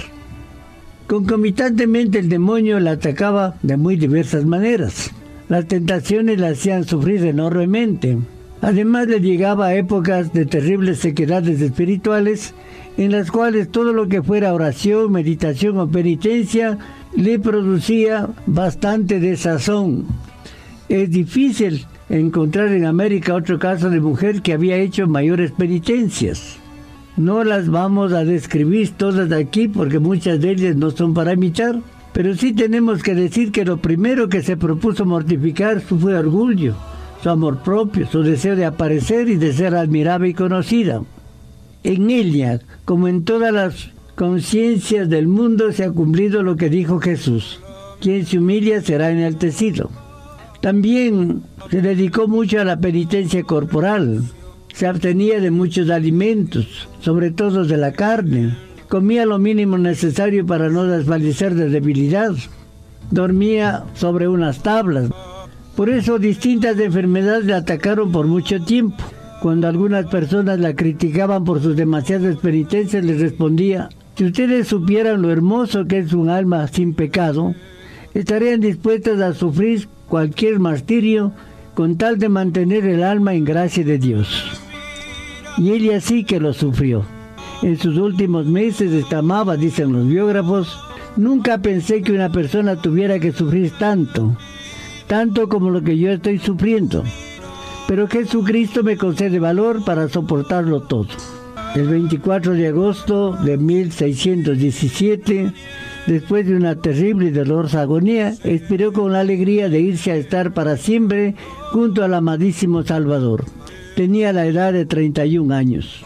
Concomitantemente el demonio la atacaba de muy diversas maneras. Las tentaciones la hacían sufrir enormemente. Además le llegaba a épocas de terribles sequedades espirituales en las cuales todo lo que fuera oración, meditación o penitencia le producía bastante desazón. Es difícil encontrar en América otro caso de mujer que había hecho mayores penitencias. No las vamos a describir todas aquí porque muchas de ellas no son para imitar, pero sí tenemos que decir que lo primero que se propuso mortificar fue orgullo, su amor propio, su deseo de aparecer y de ser admirada y conocida. En ella, como en todas las conciencias del mundo, se ha cumplido lo que dijo Jesús: quien se humilla será enaltecido. También se dedicó mucho a la penitencia corporal. Se abstenía de muchos alimentos, sobre todo de la carne. Comía lo mínimo necesario para no desfallecer de debilidad. Dormía sobre unas tablas. Por eso distintas enfermedades la atacaron por mucho tiempo. Cuando algunas personas la criticaban por sus demasiadas penitencias, les respondía: si ustedes supieran lo hermoso que es un alma sin pecado, estarían dispuestas a sufrir cualquier martirio con tal de mantener el alma en gracia de Dios. Y ella sí que lo sufrió. En sus últimos meses exclamaba, dicen los biógrafos: nunca pensé que una persona tuviera que sufrir tanto, tanto como lo que yo estoy sufriendo. Pero Jesucristo me concede valor para soportarlo todo. El veinticuatro de agosto de mil seiscientos diecisiete, después de una terrible y dolorosa agonía, expiró con la alegría de irse a estar para siempre junto al amadísimo Salvador. Tenía la edad de treinta y un años.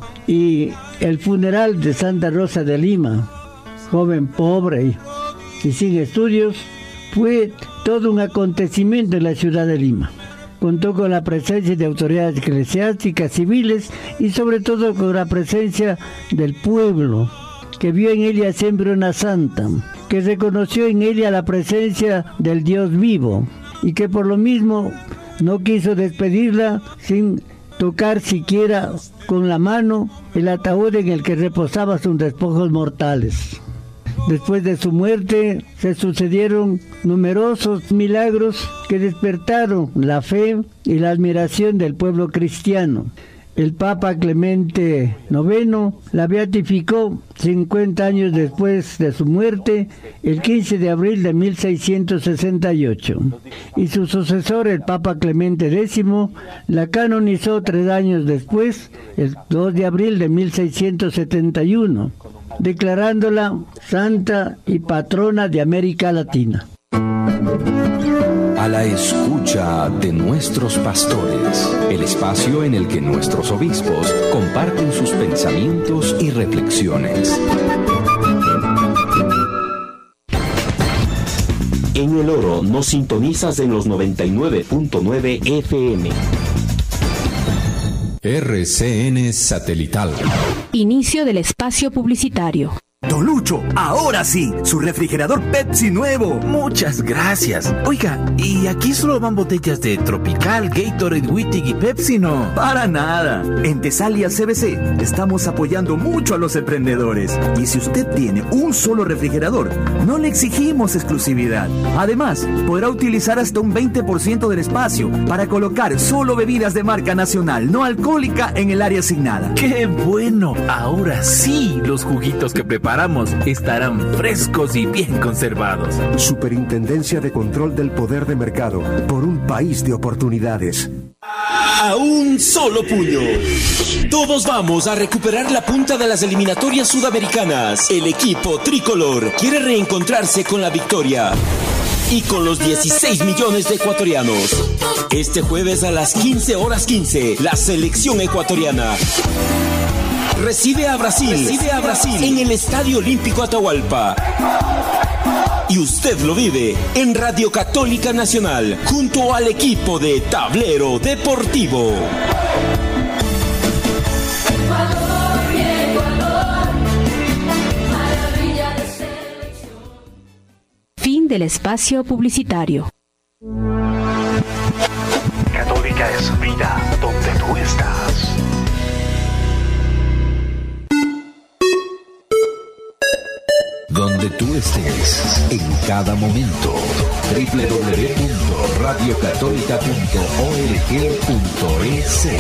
Y el funeral de Santa Rosa de Lima, joven pobre y sin estudios, fue todo un acontecimiento en la ciudad de Lima. Contó con la presencia de autoridades eclesiásticas, civiles y sobre todo con la presencia del pueblo, que vio en ella siempre una santa, que reconoció en ella la presencia del Dios vivo y que por lo mismo no quiso despedirla sin tocar siquiera con la mano el ataúd en el que reposaban sus despojos mortales. Después de su muerte se sucedieron numerosos milagros que despertaron la fe y la admiración del pueblo cristiano. El Papa Clemente noveno la beatificó cincuenta años después de su muerte, el quince de abril de mil seiscientos sesenta y ocho. Y su sucesor, el Papa Clemente décimo, la canonizó tres años después, el dos de abril de mil seiscientos setenta y uno, declarándola santa y patrona de América Latina. A la escucha de nuestros pastores, el espacio en el que nuestros obispos comparten sus pensamientos y reflexiones. En El Oro nos sintonizas en los noventa y nueve punto nueve F M. R C N Satelital. Inicio del espacio publicitario. Don Lucho, ahora sí, su refrigerador Pepsi nuevo. Muchas gracias. Oiga, ¿y aquí solo van botellas de Tropical, Gatorade, Wittig y Pepsi, no? Para nada. En Tesalia C B C estamos apoyando mucho a los emprendedores. Y si usted tiene un solo refrigerador, no le exigimos exclusividad. Además, podrá utilizar hasta un veinte por ciento del espacio para colocar solo bebidas de marca nacional, no alcohólica, en el área asignada. ¡Qué bueno! Ahora sí, los juguitos que preparamos estarán frescos y bien conservados. Superintendencia de Control del Poder de Mercado, por un país de oportunidades. A un solo puño. Todos vamos a recuperar la punta de las eliminatorias sudamericanas. El equipo tricolor quiere reencontrarse con la victoria y con los dieciséis millones de ecuatorianos. Este jueves a las quince horas quince, la selección ecuatoriana Recibe a Brasil, recibe a Brasil en el Estadio Olímpico Atahualpa. Y usted lo vive en Radio Católica Nacional, junto al equipo de Tablero Deportivo. Fin del espacio publicitario. Católica es vida donde tú estás. Donde tú estés, en cada momento. doble u doble u doble u punto radio católica punto org punto e s.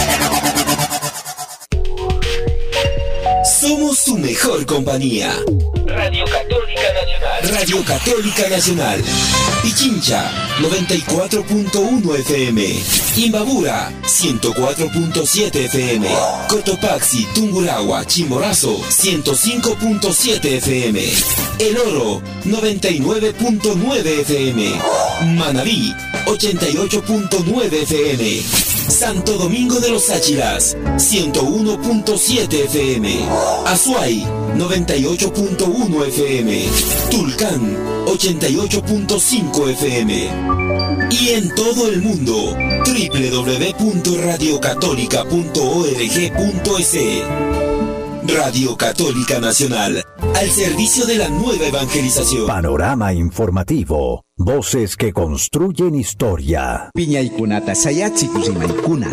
Somos tu mejor compañía. Radio Católica Nacional. Radio Católica Nacional. Pichincha, noventa y cuatro punto uno F M. Imbabura, ciento cuatro punto siete F M. Cotopaxi, Tungurahua, Chimborazo, ciento cinco punto siete F M. El Oro, noventa y nueve punto nueve F M. Manabí, ochenta y ocho punto nueve F M. Santo Domingo de los Áchilas, ciento uno punto siete F M. Azuay, noventa y ocho punto uno F M. Tulcán, ochenta y ocho punto cinco F M. Y en todo el mundo, doble u doble u doble u punto radio católica punto org punto e s. Radio Católica Nacional, al servicio de la nueva evangelización. Panorama informativo. Voces que construyen historia. Piñaykunata sayatsi kusimaykuna.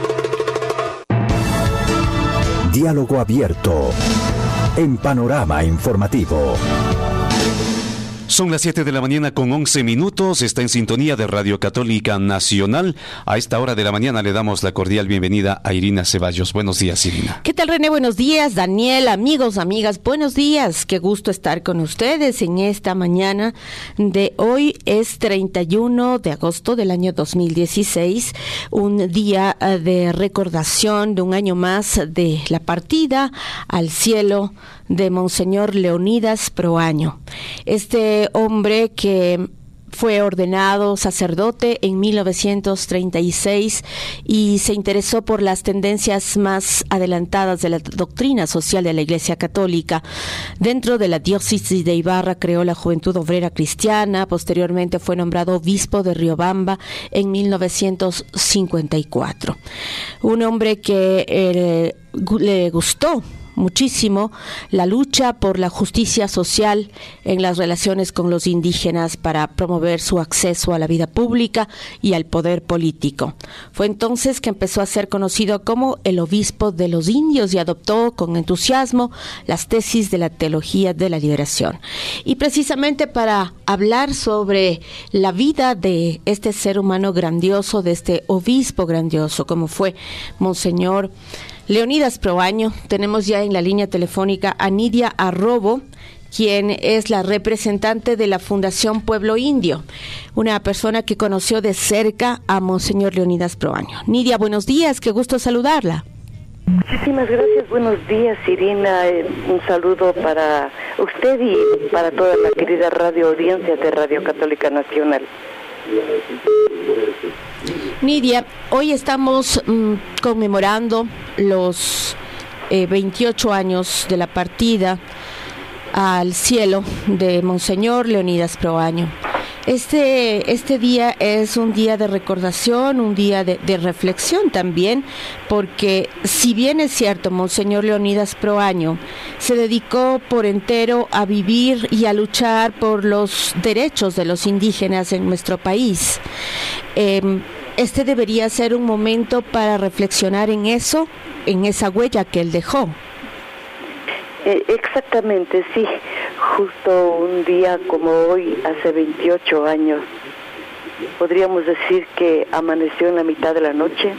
Diálogo abierto en Panorama informativo. Son las siete de la mañana con once minutos, está en sintonía de Radio Católica Nacional. A esta hora de la mañana le damos la cordial bienvenida a Irina Ceballos. Buenos días, Irina. ¿Qué tal, René? Buenos días, Daniel, amigos, amigas, buenos días. Qué gusto estar con ustedes en esta mañana de hoy. Es treinta y uno de agosto del año dos mil dieciséis, un día de recordación de un año más de la partida al cielo de Monseñor Leonidas Proaño. Este hombre que fue ordenado sacerdote en mil novecientos treinta y seis y se interesó por las tendencias más adelantadas de la doctrina social de la Iglesia Católica. Dentro de la diócesis de Ibarra creó la Juventud Obrera Cristiana. Posteriormente fue nombrado obispo de Riobamba en mil novecientos cincuenta y cuatro. Un hombre que eh, le gustó muchísimo la lucha por la justicia social en las relaciones con los indígenas para promover su acceso a la vida pública y al poder político. Fue entonces que empezó a ser conocido como el obispo de los indios y adoptó con entusiasmo las tesis de la teología de la liberación. Y precisamente para hablar sobre la vida de este ser humano grandioso, de este obispo grandioso como fue Monseñor Leonidas Proaño, tenemos ya en la línea telefónica a Nidia Arrobo, quien es la representante de la Fundación Pueblo Indio, una persona que conoció de cerca a Monseñor Leonidas Proaño. Nidia, buenos días, qué gusto saludarla. Muchísimas gracias, buenos días, Irina. Un saludo para usted y para toda la querida radio audiencia de Radio Católica Nacional. Nidia, hoy estamos mmm, conmemorando los eh, veintiocho años de la partida al cielo de Monseñor Leonidas Proaño. Este, este día es un día de recordación, un día de, de reflexión también, porque si bien es cierto, Monseñor Leonidas Proaño se dedicó por entero a vivir y a luchar por los derechos de los indígenas en nuestro país, eh, este debería ser un momento para reflexionar en eso, en esa huella que él dejó. Eh, exactamente, sí. Justo un día como hoy, hace veintiocho años, podríamos decir que amaneció en la mitad de la noche,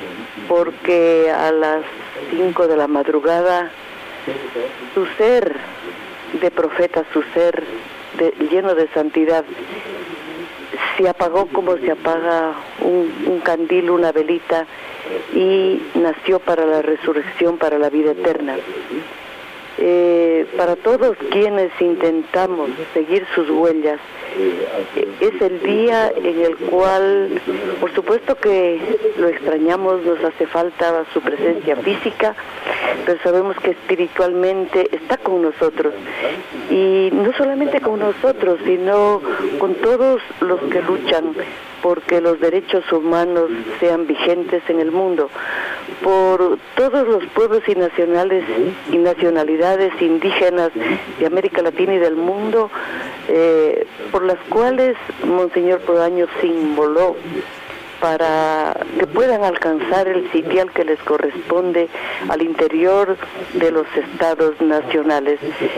porque a las cinco de la madrugada, su ser de profeta, su ser de, lleno de santidad, se apagó como se apaga un, un candil, una velita, y nació para la resurrección, para la vida eterna. Eh, para todos quienes intentamos seguir sus huellas, eh, es el día en el cual, por supuesto que lo extrañamos, nos hace falta su presencia física, pero sabemos que espiritualmente está con nosotros, y no solamente con nosotros, sino con todos los que luchan porque los derechos humanos sean vigentes en el mundo, por todos los pueblos y nacionales y nacionalidades indígenas de América Latina y del mundo, eh, por las cuales Monseñor Proaño se inmoló para que puedan alcanzar el sitial que les corresponde al interior de los estados nacionales,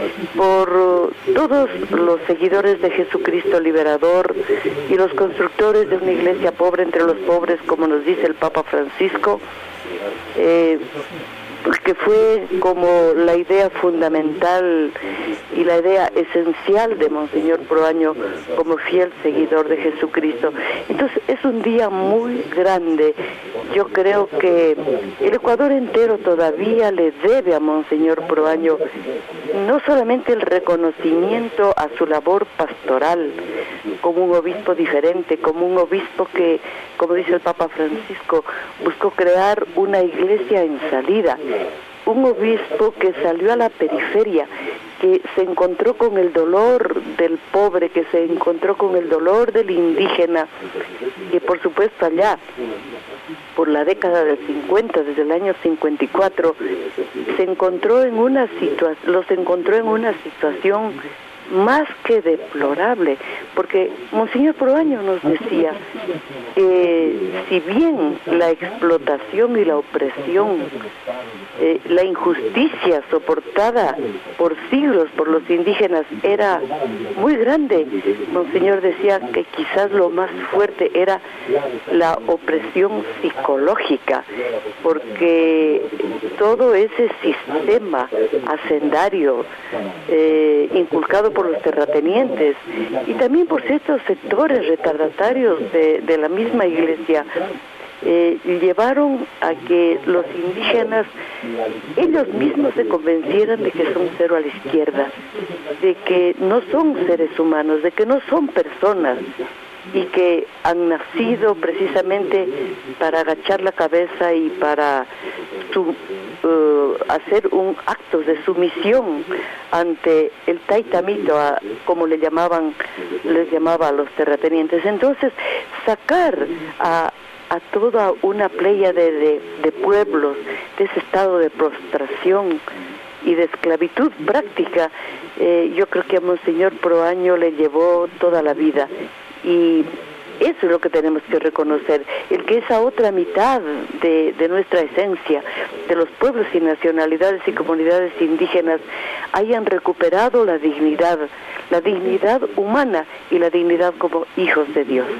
por todos los seguidores de Jesucristo liberador y los constructores de una iglesia pobre entre los pobres, como nos dice el Papa Francisco, eh, que fue como la idea fundamental y la idea esencial de Monseñor Proaño como fiel seguidor de Jesucristo. Entonces es un día muy grande. Yo creo que el Ecuador entero todavía le debe a Monseñor Proaño no solamente el reconocimiento a su labor pastoral como un obispo diferente, como un obispo que, como dice el Papa Francisco, buscó crear una iglesia en salida, un obispo que salió a la periferia, que se encontró con el dolor del pobre, que se encontró con el dolor del indígena, y por supuesto allá, por la década del cincuenta, desde el año cincuenta y cuatro, se encontró en una situa- los encontró en una situación más que deplorable, porque Monseñor Proaño nos decía que si bien la explotación y la opresión, eh, la injusticia soportada por siglos por los indígenas era muy grande, Monseñor decía que quizás lo más fuerte era la opresión psicológica, porque todo ese sistema hacendario eh, inculcado por los terratenientes y también por ciertos sectores retardatarios de, de la misma iglesia eh, llevaron a que los indígenas ellos mismos se convencieran de que son cero a la izquierda, de que no son seres humanos, de que no son personas, y que han nacido precisamente para agachar la cabeza y para su, uh, hacer un acto de sumisión ante el taitamito, a, como le llamaban, les llamaba a los terratenientes. Entonces, sacar a, a toda una playa de, de, de pueblos de ese estado de prostración y de esclavitud práctica, eh, yo creo que a Monseñor Proaño le llevó toda la vida. Y eso es lo que tenemos que reconocer, el que esa otra mitad de, de nuestra esencia, de los pueblos y nacionalidades y comunidades indígenas, hayan recuperado la dignidad, la dignidad humana y la dignidad como hijos de Dios.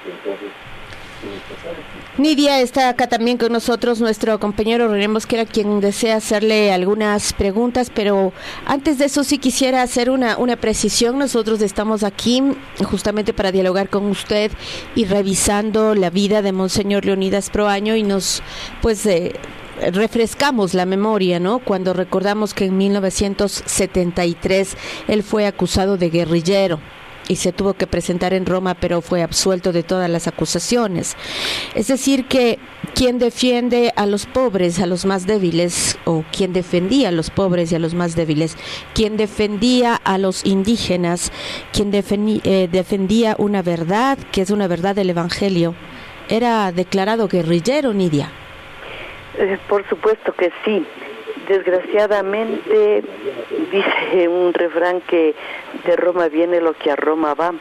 Nidia, está acá también con nosotros nuestro compañero René Mosquera, quien desea hacerle algunas preguntas, pero antes de eso sí quisiera hacer una, una precisión. Nosotros estamos aquí justamente para dialogar con usted y revisando la vida de Monseñor Leonidas Proaño, y nos pues eh, refrescamos la memoria, ¿no? Cuando recordamos que en mil novecientos setenta y tres él fue acusado de guerrillero y se tuvo que presentar en Roma, pero fue absuelto de todas las acusaciones. Es decir, que quien defiende a los pobres, a los más débiles, o quien defendía a los pobres y a los más débiles, quien defendía a los indígenas, quien defendía, eh, defendía una verdad, que es una verdad del Evangelio, era declarado guerrillero, Nidia. Eh, por supuesto que sí. Desgraciadamente, dice un refrán que de Roma viene lo que a Roma va,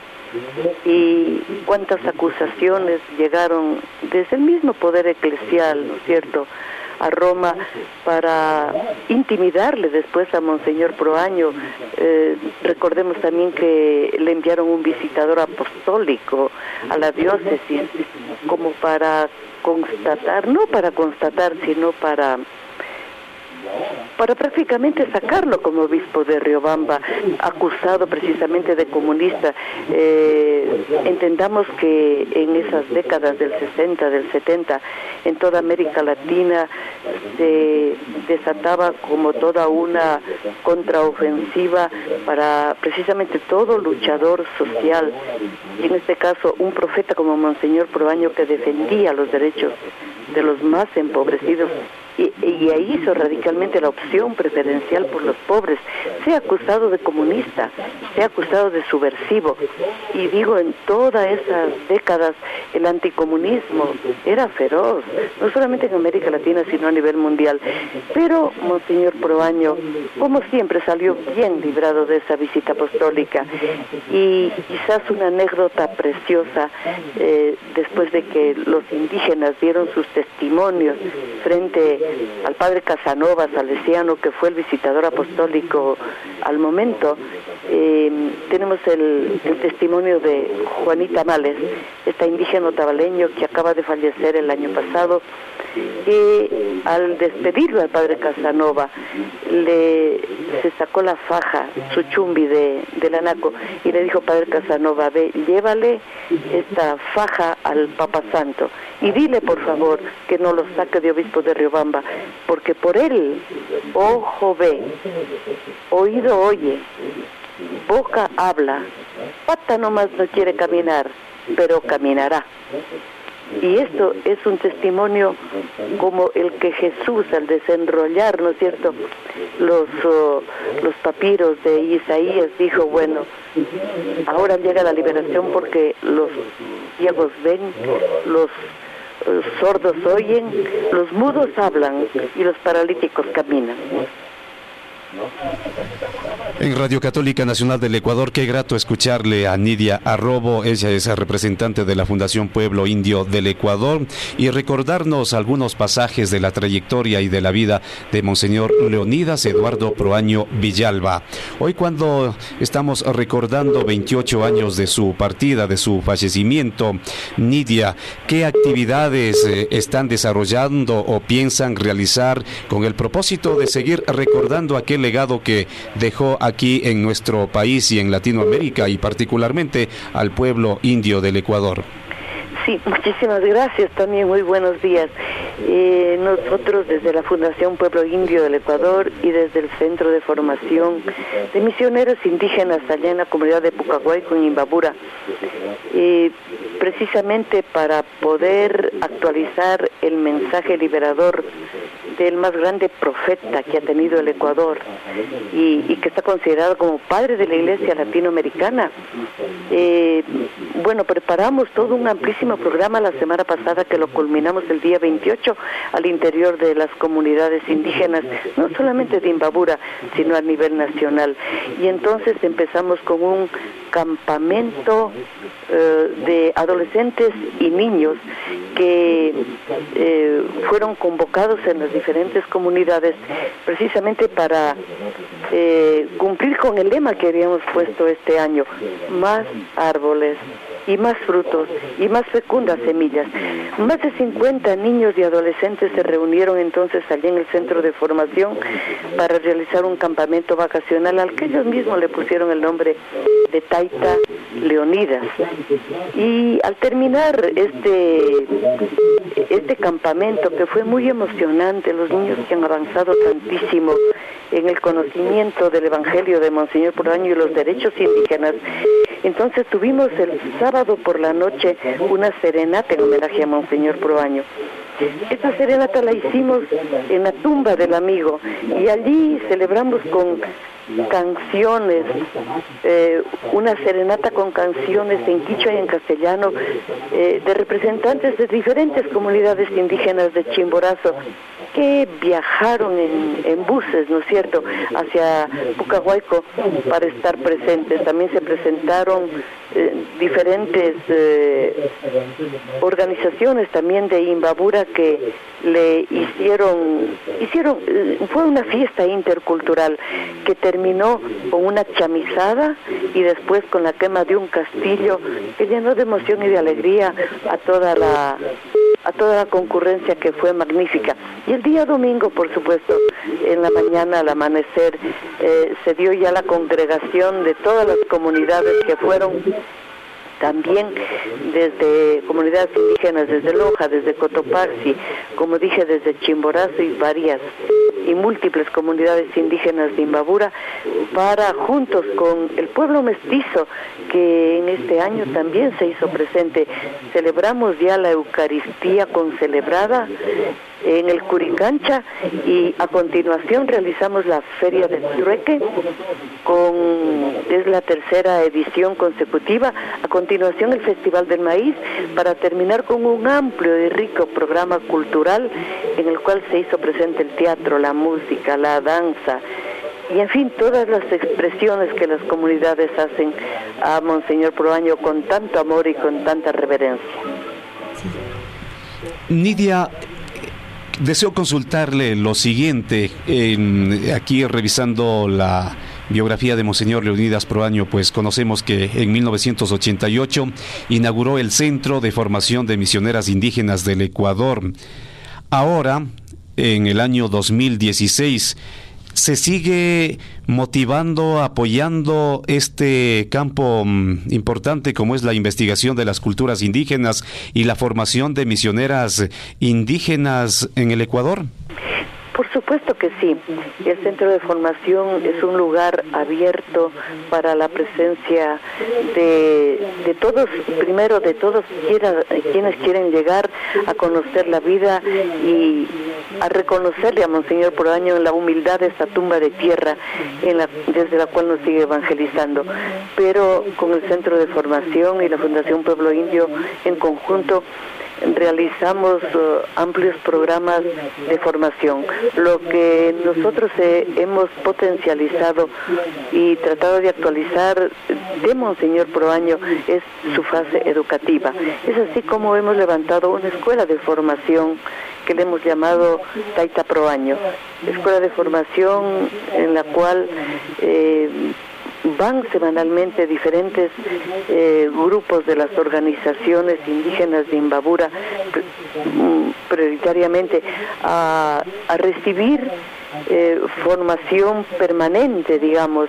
y cuántas acusaciones llegaron desde el mismo poder eclesial, ¿no es cierto?, a Roma para intimidarle después a Monseñor Proaño. Eh, recordemos también que le enviaron un visitador apostólico a la diócesis como para constatar, no para constatar, sino para para prácticamente sacarlo como obispo de Riobamba, acusado precisamente de comunista. Eh, entendamos que en esas décadas del sesenta, del setenta, en toda América Latina se desataba como toda una contraofensiva para precisamente todo luchador social, y en este caso un profeta como Monseñor Proaño, que defendía los derechos de los más empobrecidos, y, y ahí hizo radicalmente la opción preferencial por los pobres. Se ha acusado de comunista, se ha acusado de subversivo, y digo, en todas esas décadas el anticomunismo era feroz, no solamente en América Latina, sino a nivel mundial. Pero Monseñor Proaño, como siempre, salió bien librado de esa visita apostólica, y quizás una anécdota preciosa, eh, después de que los indígenas dieron sus testimonios frente al padre Casanova, salesiano, que fue el visitador apostólico al momento, eh, tenemos el, el testimonio de Juanita Males, esta indígena otavaleño que acaba de fallecer el año pasado, que al despedirlo al padre Casanova le se sacó la faja, su chumbi de, del anaco, y le dijo: padre Casanova, ve, llévale esta faja al Papa Santo y dile por favor que no lo saque de obispo de Riobamba, porque por él ojo ve, oído oye, boca habla, pata nomás no quiere caminar, pero caminará. Y esto es un testimonio como el que Jesús, al desenrollar, ¿no es cierto?, los, uh, los papiros de Isaías, dijo: bueno, ahora llega la liberación porque los ciegos ven, los uh, sordos oyen, los mudos hablan y los paralíticos caminan. En Radio Católica Nacional del Ecuador, qué grato escucharle a Nidia Arrobo. Ella es representante de la Fundación Pueblo Indio del Ecuador, y recordarnos algunos pasajes de la trayectoria y de la vida de Monseñor Leonidas Eduardo Proaño Villalba. Hoy, cuando estamos recordando veintiocho años de su partida, de su fallecimiento, Nidia, ¿qué actividades eh, están desarrollando o piensan realizar con el propósito de seguir recordando aquel legado que dejó aquí en nuestro país y en Latinoamérica, y particularmente al pueblo indio del Ecuador? Sí, muchísimas gracias también, muy buenos días. Eh, nosotros desde la Fundación Pueblo Indio del Ecuador y desde el Centro de Formación de Misioneros Indígenas allá en la comunidad de Pucahuayco, en Imbabura, eh, precisamente para poder actualizar el mensaje liberador del más grande profeta que ha tenido el Ecuador y, y que está considerado como padre de la Iglesia latinoamericana. Eh, bueno, preparamos todo un amplísimo programa la semana pasada que lo culminamos el día veintiocho al interior de las comunidades indígenas, no solamente de Imbabura, sino a nivel nacional. Y entonces empezamos con un campamento eh, de adolescentes y niños que eh, fueron convocados en las diferentes comunidades precisamente para eh, cumplir con el lema que habíamos puesto este año: más árboles y más frutos y más fecundas semillas. Más de cincuenta niños y adolescentes se reunieron entonces allí en el centro de formación para realizar un campamento vacacional al que ellos mismos le pusieron el nombre de Taita Leonidas. Y al terminar este este campamento, que fue muy emocionante, los niños que han avanzado tantísimo en el conocimiento del Evangelio de Monseñor Proaño y los derechos indígenas, entonces tuvimos el sábado por la noche una serenata en homenaje a Monseñor Proaño. Esta serenata la hicimos en la tumba del amigo y allí celebramos con canciones, eh, una serenata con canciones en quichua y en castellano eh, de representantes de diferentes comunidades indígenas de Chimborazo que viajaron en, en buses, ¿no es cierto?, hacia Pucahuayco para estar presentes. También se presentaron eh, diferentes eh, organizaciones también de Imbabura que le hicieron, hicieron, eh, fue una fiesta intercultural que terminó con una chamizada y después con la quema de un castillo que llenó de emoción y de alegría a toda la a toda la concurrencia, que fue magnífica. Y el día domingo, por supuesto, en la mañana al amanecer, eh, se dio ya la congregación de todas las comunidades que fueron también desde comunidades indígenas, desde Loja, desde Cotopaxi, como dije, desde Chimborazo y varias y múltiples comunidades indígenas de Imbabura, para juntos con el pueblo mestizo que en este año también se hizo presente. Celebramos ya la Eucaristía concelebrada en el Curicancha y a continuación realizamos la Feria del Trueque, con, es la tercera edición consecutiva. A continuación el Festival del Maíz, para terminar con un amplio y rico programa cultural en el cual se hizo presente el teatro, la música, la danza y en fin todas las expresiones que las comunidades hacen a Monseñor Proaño con tanto amor y con tanta reverencia. Nidia, deseo consultarle lo siguiente, en, aquí revisando la biografía de Monseñor Leonidas Proaño, pues conocemos que en mil novecientos ochenta y ocho inauguró el Centro de Formación de Misioneras Indígenas del Ecuador. Ahora, en el año dos mil dieciséis, ¿se sigue motivando, apoyando este campo um, importante como es la investigación de las culturas indígenas y la formación de misioneras indígenas en el Ecuador? Por supuesto que sí. El Centro de Formación es un lugar abierto para la presencia de, de todos, primero de todos quiera, quienes quieren llegar a conocer la vida y a reconocerle a Monseñor Proaño en la humildad de esta tumba de tierra en la, desde la cual nos sigue evangelizando. Pero con el Centro de Formación y la Fundación Pueblo Indio en conjunto realizamos uh, amplios programas de formación. Lo que nosotros eh, hemos potencializado y tratado de actualizar de Monseñor Proaño es su fase educativa. Es así como hemos levantado una escuela de formación que le hemos llamado Taita Proaño, escuela de formación en la cual eh, van semanalmente diferentes eh, grupos de las organizaciones indígenas de Imbabura prioritariamente a, a recibir eh, formación permanente, digamos,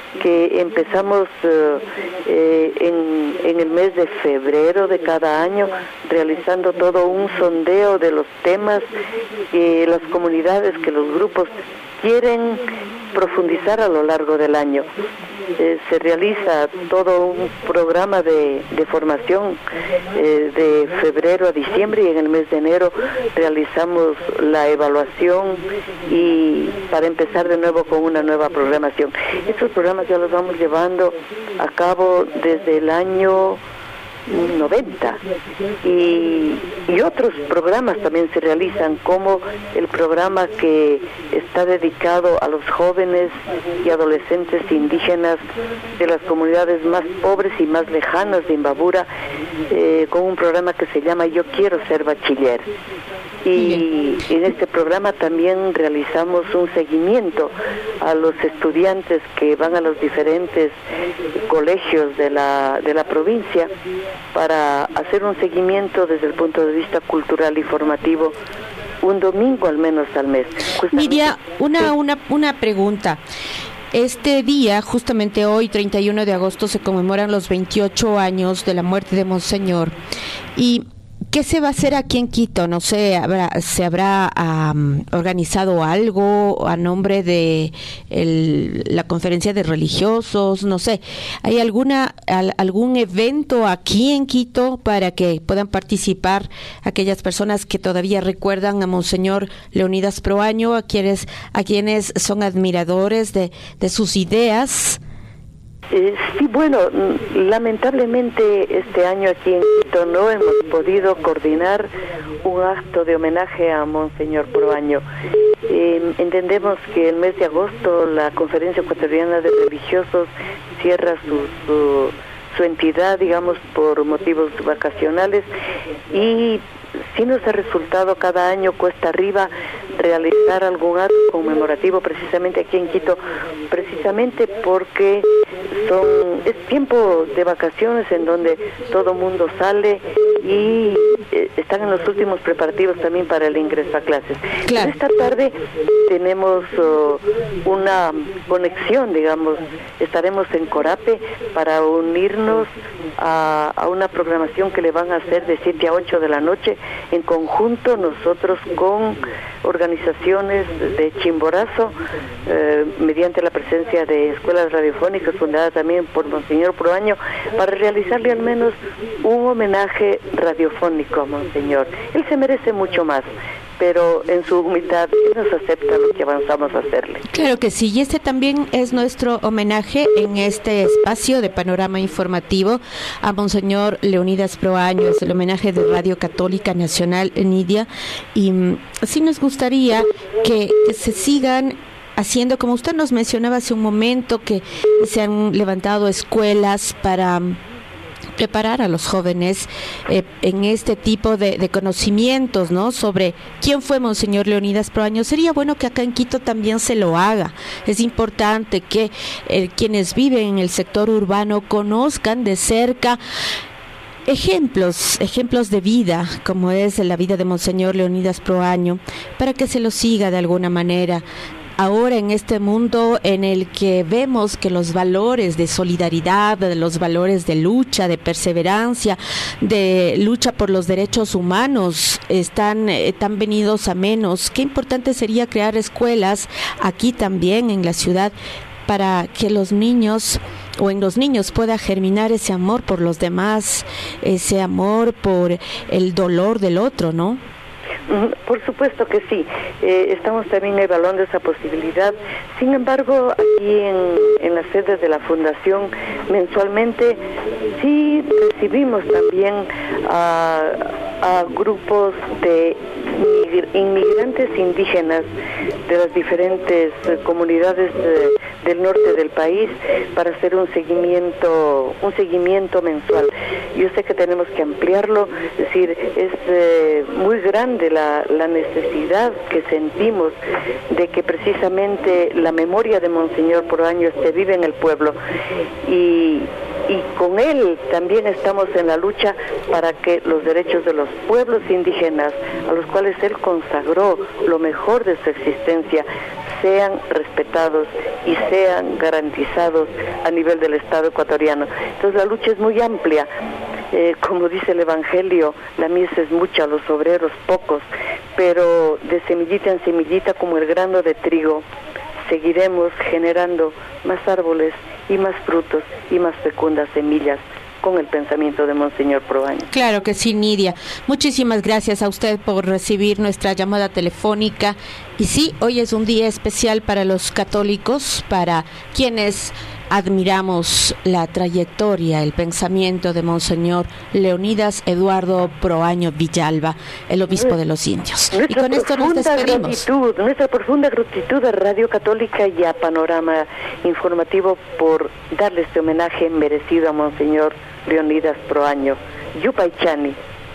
que empezamos uh, eh, en, en el mes de febrero de cada año, realizando todo un sondeo de los temas que las comunidades, que los grupos quieren profundizar a lo largo del año. Eh, se realiza todo un programa de, de formación eh, de febrero a diciembre, y en el mes de enero realizamos la evaluación y para empezar de nuevo con una nueva programación. Estos programas ya los vamos llevando a cabo desde el año noventa, y, y otros programas también se realizan, como el programa que está dedicado a los jóvenes y adolescentes indígenas de las comunidades más pobres y más lejanas de Imbabura, eh, con un programa que se llama Yo Quiero Ser Bachiller. Y en este programa también realizamos un seguimiento a los estudiantes que van a los diferentes colegios de la, de la provincia, para hacer un seguimiento desde el punto de vista cultural y formativo, un domingo al menos al mes. Miriam, una, una, una pregunta. Este día, justamente hoy, treinta y uno de agosto, se conmemoran los veintiocho años de la muerte de Monseñor. Y ¿qué se va a hacer aquí en Quito? No sé, ¿habrá, ¿se habrá um, organizado algo a nombre de el, la conferencia de religiosos? No sé, ¿hay alguna al, algún evento aquí en Quito para que puedan participar aquellas personas que todavía recuerdan a Monseñor Leonidas Proaño, a quienes, a quienes son admiradores de, de sus ideas? Eh, sí, bueno, lamentablemente este año aquí en Quito no hemos podido coordinar un acto de homenaje a Monseñor Proaño. Eh, entendemos que el mes de agosto la Conferencia Ecuatoriana de Religiosos cierra su, su, su entidad, digamos, por motivos vacacionales, y sí nos ha resultado cada año cuesta arriba realizar algún acto conmemorativo precisamente aquí en Quito, precisamente porque son es tiempo de vacaciones en donde todo mundo sale y eh, están en los últimos preparativos también para el ingreso a clases. Claro. Esta tarde tenemos uh, una conexión, digamos, estaremos en Corape para unirnos a, a una programación que le van a hacer de siete a ocho de la noche en conjunto nosotros con organizaciones de Chimborazo, eh, mediante la presencia de escuelas radiofónicas fundadas también por Monseñor Proaño, para realizarle al menos un homenaje radiofónico a Monseñor. Él se merece mucho más, pero en su humildad nos acepta lo que avanzamos a hacerle. Claro que sí, y este también es nuestro homenaje en este espacio de Panorama Informativo a Monseñor Leonidas Proaño. Es el homenaje de Radio Católica Nacional, Nidia, y mm, sí nos gustaría que se sigan haciendo, como usted nos mencionaba hace un momento, que se han levantado escuelas para preparar a los jóvenes eh, en este tipo de, de conocimientos, ¿no?, sobre quién fue Monseñor Leonidas Proaño. Sería bueno que acá en Quito también se lo haga. Es importante que eh, quienes viven en el sector urbano conozcan de cerca ejemplos, ejemplos de vida, como es la vida de Monseñor Leonidas Proaño, para que se lo siga de alguna manera. Ahora, en este mundo en el que vemos que los valores de solidaridad, de los valores de lucha, de perseverancia, de lucha por los derechos humanos están eh, tan venidos a menos, qué importante sería crear escuelas aquí también en la ciudad para que los niños o en los niños pueda germinar ese amor por los demás, ese amor por el dolor del otro, ¿no? Por supuesto que sí, eh, estamos también evaluando esa posibilidad. Sin embargo, aquí en, en la sede de la Fundación, mensualmente sí recibimos también a, a grupos de inmigrantes indígenas de las diferentes comunidades de, del norte del país para hacer un seguimiento, un seguimiento mensual. Yo sé que tenemos que ampliarlo, es decir, es eh, muy grande la, la necesidad que sentimos de que precisamente la memoria de Monseñor Proaño esté viva en el pueblo, y y con él también estamos en la lucha para que los derechos de los pueblos indígenas, a los cuales él consagró lo mejor de su existencia, sean respetados y sean garantizados a nivel del Estado ecuatoriano. Entonces la lucha es muy amplia. Eh, como dice el Evangelio, la mies es mucha, los obreros pocos, pero de semillita en semillita, como el grano de trigo, seguiremos generando más árboles y más frutos y más fecundas semillas con el pensamiento de Monseñor Proaño. Claro que sí, Nidia. Muchísimas gracias a usted por recibir nuestra llamada telefónica. Y sí, hoy es un día especial para los católicos, para quienes admiramos la trayectoria, el pensamiento de Monseñor Leonidas Eduardo Proaño Villalba, el obispo de los indios. Nuestra y con esto nos despedimos. Gratitud, nuestra profunda gratitud a Radio Católica y a Panorama Informativo por darle este homenaje merecido a Monseñor Leonidas Proaño. Yupaychani.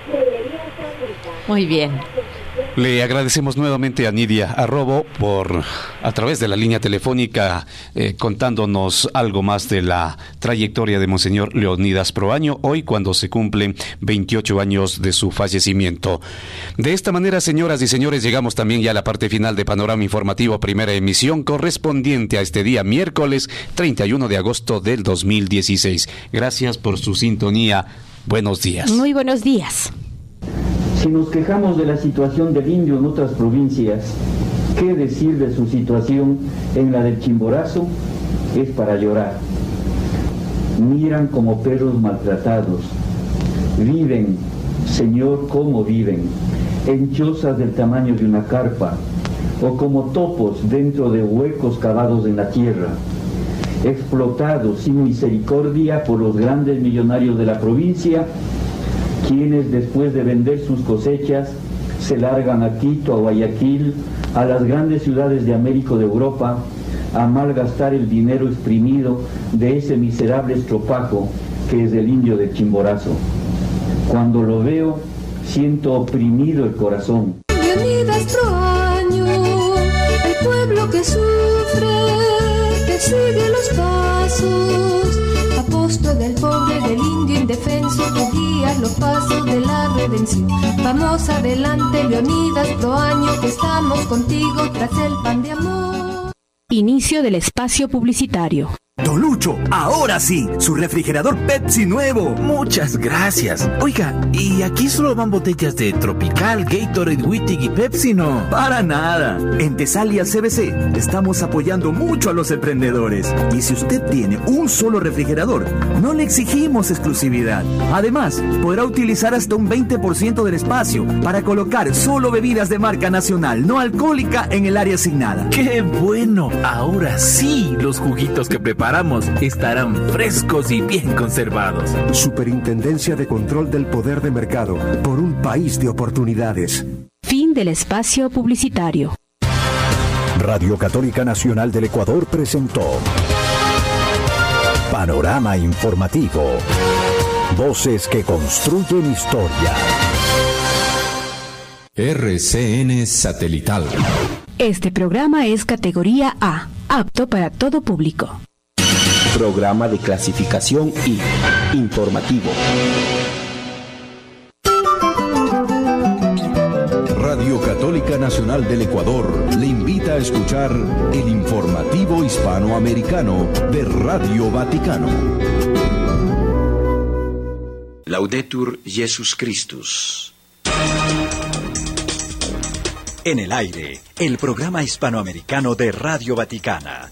Muy bien. Le agradecemos nuevamente a Nidia Arrobo por, a través de la línea telefónica, eh, contándonos algo más de la trayectoria de Monseñor Leonidas Proaño, hoy cuando se cumplen veintiocho años de su fallecimiento. De esta manera, señoras y señores, llegamos también ya a la parte final de Panorama Informativo, primera emisión, correspondiente a este día, miércoles treinta y uno de agosto del dos mil dieciséis. Gracias por su sintonía. Buenos días. Muy buenos días. Si nos quejamos de la situación del indio en otras provincias, ¿qué decir de su situación en la del Chimborazo? Es para llorar. Miran como perros maltratados. Viven, Señor, ¿cómo viven? En chozas del tamaño de una carpa, o como topos dentro de huecos cavados en la tierra. Explotados sin misericordia por los grandes millonarios de la provincia, quienes después de vender sus cosechas se largan a Quito, a Guayaquil, a las grandes ciudades de América o de Europa, a malgastar el dinero exprimido de ese miserable estropajo que es el indio del Chimborazo. Cuando lo veo, siento oprimido el corazón. Leonidas Proaño, el pueblo que sufre, que sigue los pasos, apóstol del pobre, del indio indefenso, que guía los pasos de la redención. Vamos adelante, Leonidas Proaño, que estamos contigo tras el pan de amor. Inicio del espacio publicitario. Don Lucho, ahora sí, su refrigerador Pepsi nuevo. Muchas gracias. Oiga, ¿y aquí solo van botellas de Tropical, Gatorade, Wittig y Pepsi, no? Para nada. En Tesalia C B C estamos apoyando mucho a los emprendedores. Y si usted tiene un solo refrigerador, no le exigimos exclusividad. Además, podrá utilizar hasta un veinte por ciento del espacio para colocar solo bebidas de marca nacional, no alcohólica, en el área asignada. ¡Qué bueno! Ahora sí, los juguitos que preparamos estarán frescos y bien conservados. Superintendencia de Control del Poder de Mercado, por un país de oportunidades. Fin del espacio publicitario. Radio Católica Nacional del Ecuador presentó Panorama Informativo. Voces que construyen historia. R C N Satelital. Este programa es categoría A, apto para todo público. Programa de clasificación I, informativo. Radio Católica Nacional del Ecuador le invita a escuchar el informativo hispanoamericano de Radio Vaticano. Laudetur Jesus Christus. En el aire, el programa hispanoamericano de Radio Vaticana.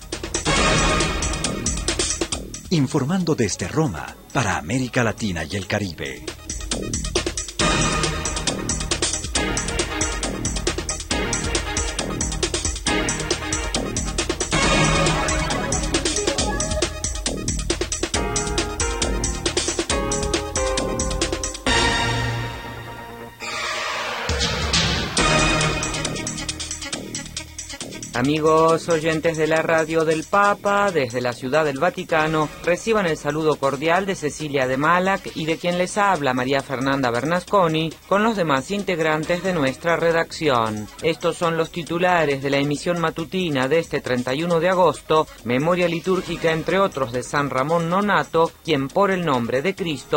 Informando desde Roma para América Latina y el Caribe. Amigos oyentes de la radio del Papa, desde la Ciudad del Vaticano, reciban el saludo cordial de Cecilia de Malac y de quien les habla, María Fernanda Bernasconi, con los demás integrantes de nuestra redacción. Estos son los titulares de la emisión matutina de este treinta y uno de agosto, memoria litúrgica entre otros de San Ramón Nonato, quien por el nombre de Cristo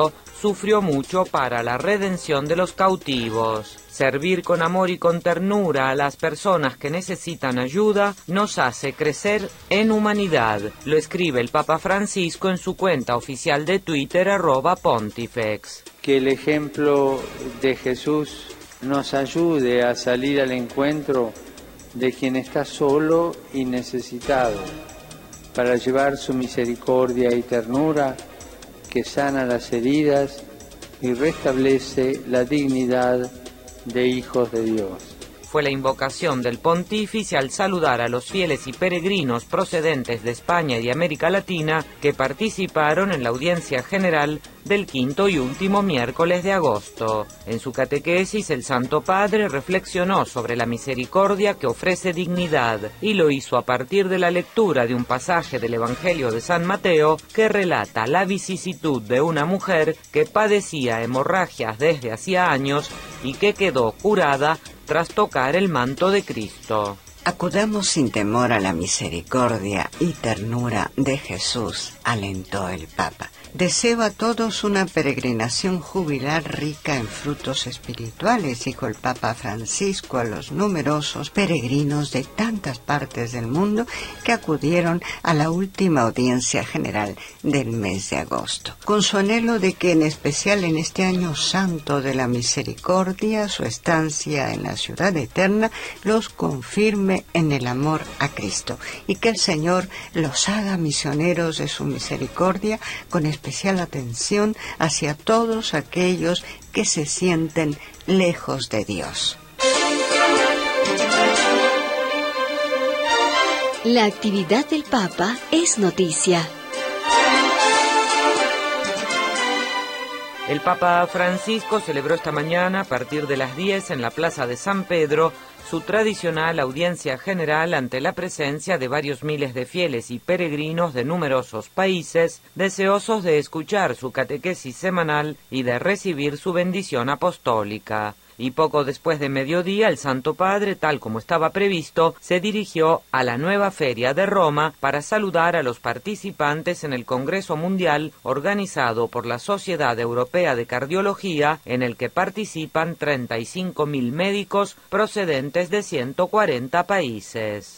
sufrió mucho para la redención de los cautivos. Servir con amor y con ternura a las personas que necesitan ayuda nos hace crecer en humanidad. Lo escribe el Papa Francisco en su cuenta oficial de Twitter, arroba Pontifex. Que el ejemplo de Jesús nos ayude a salir al encuentro de quien está solo y necesitado, para llevar su misericordia y ternura que sana las heridas y restablece la dignidad de hijos de Dios. Fue la invocación del pontífice al saludar a los fieles y peregrinos procedentes de España y América Latina que participaron en la audiencia general del quinto y último miércoles de agosto. En su catequesis, el Santo Padre reflexionó sobre la misericordia que ofrece dignidad y lo hizo a partir de la lectura de un pasaje del Evangelio de San Mateo que relata la vicisitud de una mujer que padecía hemorragias desde hacía años y que quedó curada tras tocar el manto de Cristo. Acudamos sin temor a la misericordia y ternura de Jesús, alentó el Papa. Deseo a todos una peregrinación jubilar rica en frutos espirituales, dijo el Papa Francisco a los numerosos peregrinos de tantas partes del mundo que acudieron a la última audiencia general del mes de agosto, con su anhelo de que en especial en este año santo de la misericordia, su estancia en la ciudad eterna los confirme en el amor a Cristo y que el Señor los haga misioneros de su misericordia con especial atención hacia todos aquellos que se sienten lejos de Dios. La actividad del Papa es noticia. El Papa Francisco celebró esta mañana a partir de las diez en la Plaza de San Pedro su tradicional audiencia general ante la presencia de varios miles de fieles y peregrinos de numerosos países, deseosos de escuchar su catequesis semanal y de recibir su bendición apostólica. Y poco después de mediodía, el Santo Padre, tal como estaba previsto, se dirigió a la nueva Feria de Roma para saludar a los participantes en el Congreso Mundial organizado por la Sociedad Europea de Cardiología, en el que participan treinta y cinco mil médicos procedentes de ciento cuarenta países.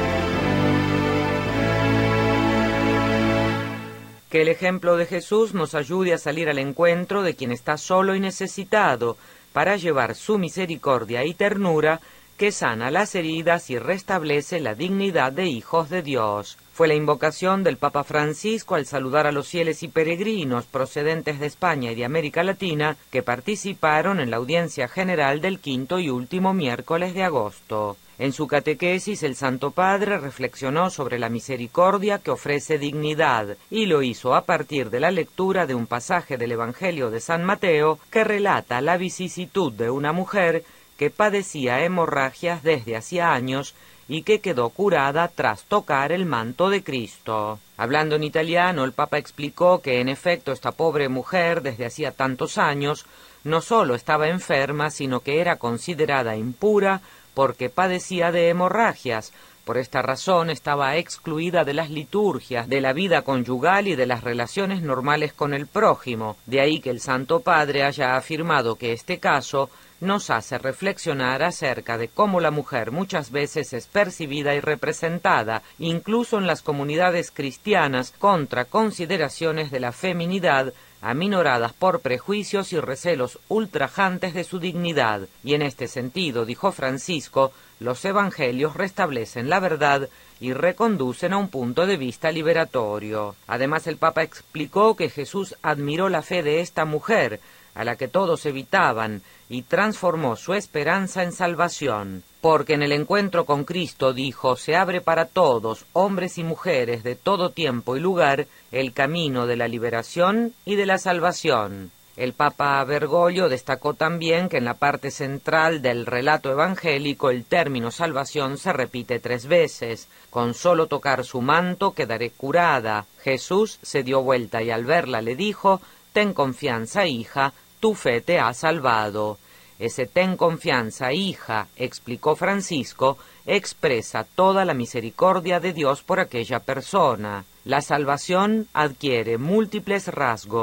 Que el ejemplo de Jesús nos ayude a salir al encuentro de quien está solo y necesitado, para llevar su misericordia y ternura que sana las heridas y restablece la dignidad de hijos de Dios. Fue la invocación del Papa Francisco al saludar a los fieles y peregrinos procedentes de España y de América Latina que participaron en la audiencia general del quinto y último miércoles de agosto. En su catequesis, el Santo Padre reflexionó sobre la misericordia que ofrece dignidad y lo hizo a partir de la lectura de un pasaje del Evangelio de San Mateo que relata la vicisitud de una mujer que padecía hemorragias desde hacía años y que quedó curada tras tocar el manto de Cristo. Hablando en italiano, el Papa explicó que en efecto esta pobre mujer desde hacía tantos años no solo estaba enferma, sino que era considerada impura porque padecía de hemorragias. Por esta razón estaba excluida de las liturgias, de la vida conyugal y de las relaciones normales con el prójimo. De ahí que el Santo Padre haya afirmado que este caso nos hace reflexionar acerca de cómo la mujer muchas veces es percibida y representada, incluso en las comunidades cristianas, contra consideraciones de la feminidad, aminoradas por prejuicios y recelos ultrajantes de su dignidad. Y en este sentido, dijo Francisco, los evangelios restablecen la verdad y reconducen a un punto de vista liberatorio. Además, el Papa explicó que Jesús admiró la fe de esta mujer, a la que todos evitaban, y transformó su esperanza en salvación. Porque en el encuentro con Cristo, dijo, se abre para todos, hombres y mujeres de todo tiempo y lugar, el camino de la liberación y de la salvación. El Papa Bergoglio destacó también que en la parte central del relato evangélico el término salvación se repite tres veces. Con solo tocar su manto quedaré curada. Jesús se dio vuelta y al verla le dijo, ten confianza, hija, tu fe te ha salvado. Ese ten confianza, hija, explicó Francisco, expresa toda la misericordia de Dios por aquella persona. La salvación adquiere múltiples rasgos,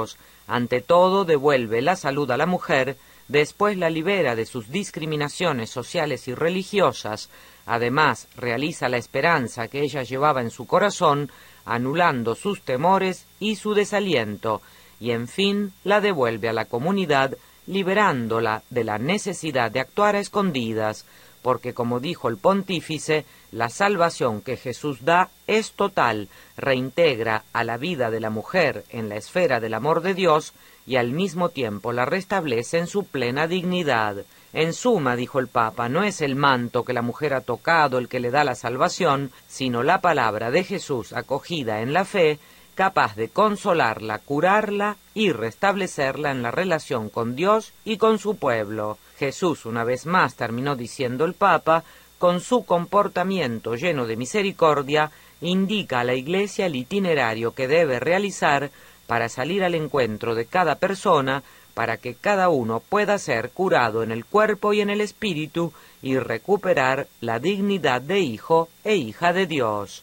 Ante todo, devuelve la salud a la mujer, después la libera de sus discriminaciones sociales y religiosas, además realiza la esperanza que ella llevaba en su corazón, anulando sus temores y su desaliento, y en fin la devuelve a la comunidad, liberándola de la necesidad de actuar a escondidas, porque como dijo el pontífice, la salvación que Jesús da es total, reintegra a la vida de la mujer en la esfera del amor de Dios y al mismo tiempo la restablece en su plena dignidad. En suma, dijo el Papa, no es el manto que la mujer ha tocado el que le da la salvación, sino la palabra de Jesús acogida en la fe, capaz de consolarla, curarla y restablecerla en la relación con Dios y con su pueblo. Jesús, una vez más, terminó diciendo el Papa, con su comportamiento lleno de misericordia, indica a la Iglesia el itinerario que debe realizar para salir al encuentro de cada persona, para que cada uno pueda ser curado en el cuerpo y en el espíritu y recuperar la dignidad de hijo e hija de Dios.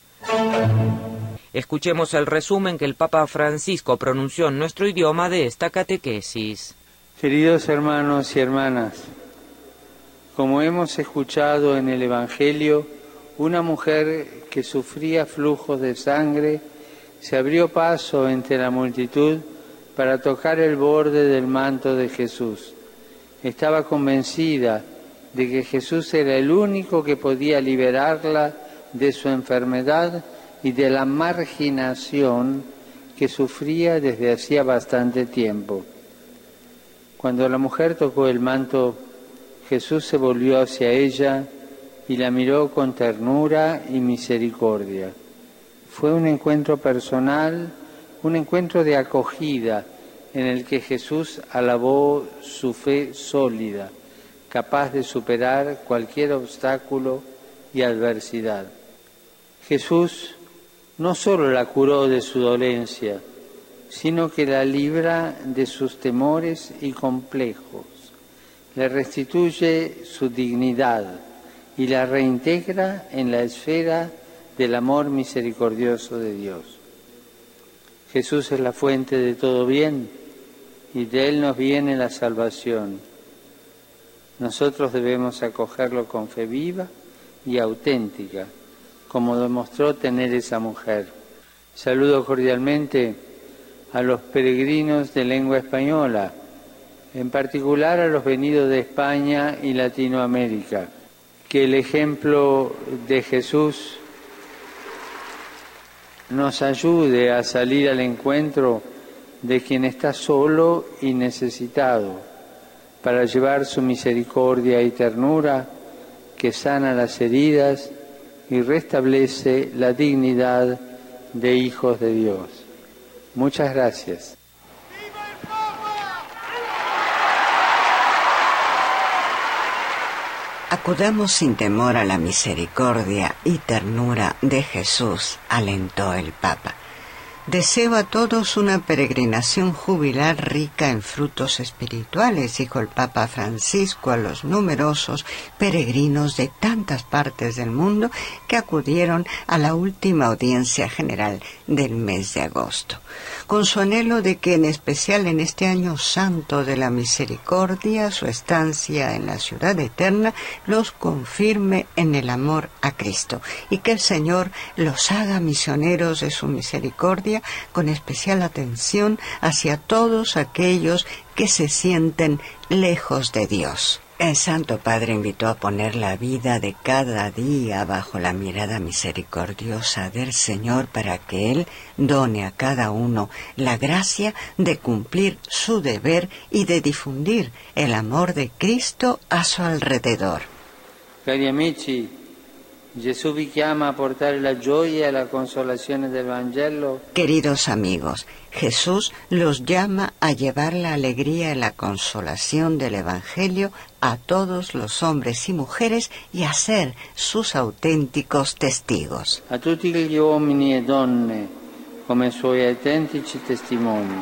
Escuchemos el resumen que el Papa Francisco pronunció en nuestro idioma de esta catequesis. Queridos hermanos y hermanas, como hemos escuchado en el Evangelio, una mujer que sufría flujos de sangre se abrió paso entre la multitud para tocar el borde del manto de Jesús. Estaba convencida de que Jesús era el único que podía liberarla de su enfermedad y de la marginación que sufría desde hacía bastante tiempo. Cuando la mujer tocó el manto, Jesús se volvió hacia ella y la miró con ternura y misericordia. Fue un encuentro personal, un encuentro de acogida en el que Jesús alabó su fe sólida, capaz de superar cualquier obstáculo y adversidad. Jesús no solo la curó de su dolencia, sino que la libra de sus temores y complejos, le restituye su dignidad y la reintegra en la esfera del amor misericordioso de Dios. Jesús es la fuente de todo bien y de Él nos viene la salvación. Nosotros debemos acogerlo con fe viva y auténtica, como demostró tener esa mujer. Saludo cordialmente a los peregrinos de lengua española, en particular a los venidos de España y Latinoamérica. Que el ejemplo de Jesús nos ayude a salir al encuentro de quien está solo y necesitado, para llevar su misericordia y ternura que sana las heridas y restablece la dignidad de hijos de Dios. Muchas gracias. Acudamos sin temor a la misericordia y ternura de Jesús, alentó el Papa. Deseo a todos una peregrinación jubilar rica en frutos espirituales, dijo el Papa Francisco a los numerosos peregrinos de tantas partes del mundo que acudieron a la última audiencia general del mes de agosto, con su anhelo de que en especial en este año santo de la misericordia, su estancia en la ciudad eterna los confirme en el amor a Cristo y que el Señor los haga misioneros de su misericordia, con especial atención hacia todos aquellos que se sienten lejos de Dios. El Santo Padre invitó a poner la vida de cada día bajo la mirada misericordiosa del Señor para que Él done a cada uno la gracia de cumplir su deber y de difundir el amor de Cristo a su alrededor. Cari amici, Gesù vi chiama a portare la gioia e la consolazione del Vangelo. Queridos amigos, Jesús los llama a llevar la alegría y la consolación del Evangelio a todos los hombres y mujeres y a ser sus auténticos testigos. A tutti gli uomini e donne come suoi autentici testimoni.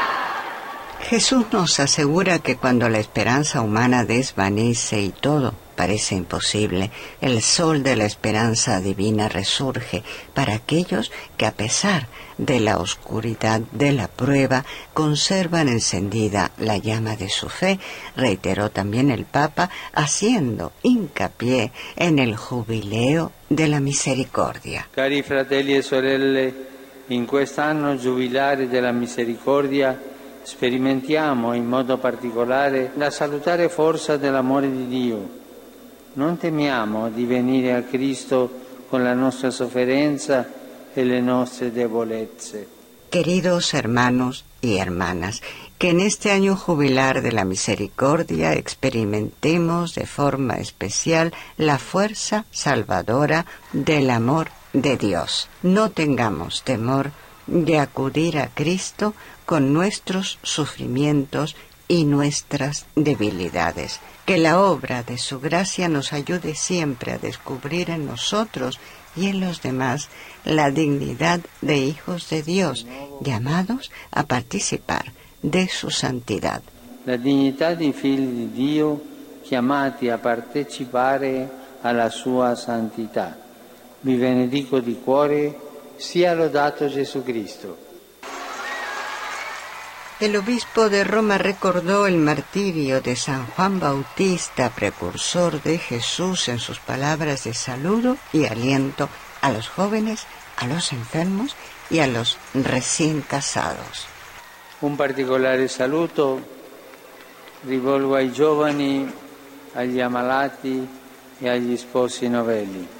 Jesús nos asegura que cuando la esperanza humana desvanece y todo parece imposible, el sol de la esperanza divina resurge para aquellos que, a pesar de la oscuridad de la prueba, conservan encendida la llama de su fe, reiteró también el Papa, haciendo hincapié en el jubileo de la misericordia. Cari fratelli e sorelle, in quest'anno giubilare della misericordia sperimentiamo in modo particolare la salutare forza dell'amore di Dio. Non temiamo di venire a Cristo con la nostra sofferenza e le nostre debolezze. Queridos hermanos y hermanas, que en este año jubilar de la misericordia experimentemos de forma especial la fuerza salvadora del amor de Dios. No tengamos temor de acudir a Cristo con nuestros sufrimientos y nuestras debilidades. Que la obra de su gracia nos ayude siempre a descubrir en nosotros y en los demás la dignidad de hijos de Dios, llamados a participar de su santidad. La dignità di figli di Dio chiamati a partecipare alla sua santità. Vi benedico di cuore, sia lodato Jesucristo. El obispo de Roma recordó el martirio de San Juan Bautista, precursor de Jesús, en sus palabras de saludo y aliento a los jóvenes, a los enfermos y a los recién casados. Un particolare saluto rivolgo ai giovani, agli ammalati e agli sposi novelli.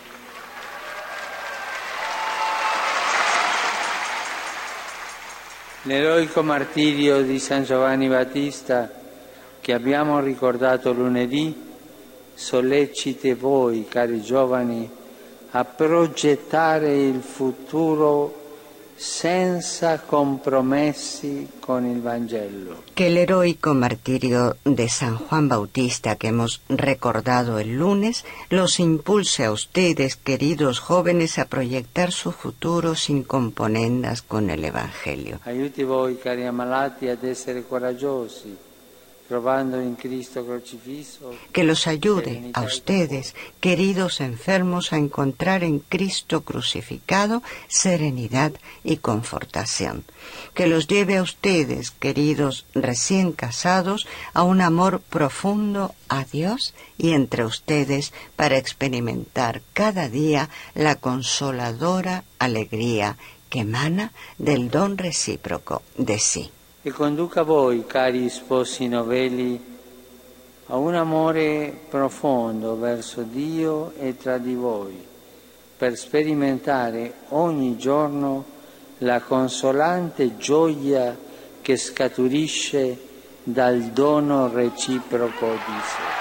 L'eroico martirio di San Giovanni Battista che abbiamo ricordato lunedì solleciti voi, cari giovani, a progettare il futuro senza compromessi con il Vangelo. Que el heroico martirio de San Juan Bautista que hemos recordado el lunes los impulse a ustedes, queridos jóvenes, a proyectar su futuro sin componendas con el Evangelio. Aiuti voi, cari ammalati, ad essere coraggiosi, trovando in Cristo crocifisso. Que los ayude a ustedes, queridos enfermos, a encontrar en Cristo crucificado serenidad y confortación. Que los lleve a ustedes, queridos recién casados, a un amor profundo a Dios y entre ustedes para experimentar cada día la consoladora alegría que emana del don recíproco de sí. E conduca voi, cari sposi novelli, a un amore profondo verso Dio e tra di voi, per sperimentare ogni giorno la consolante gioia che scaturisce dal dono reciproco di sé.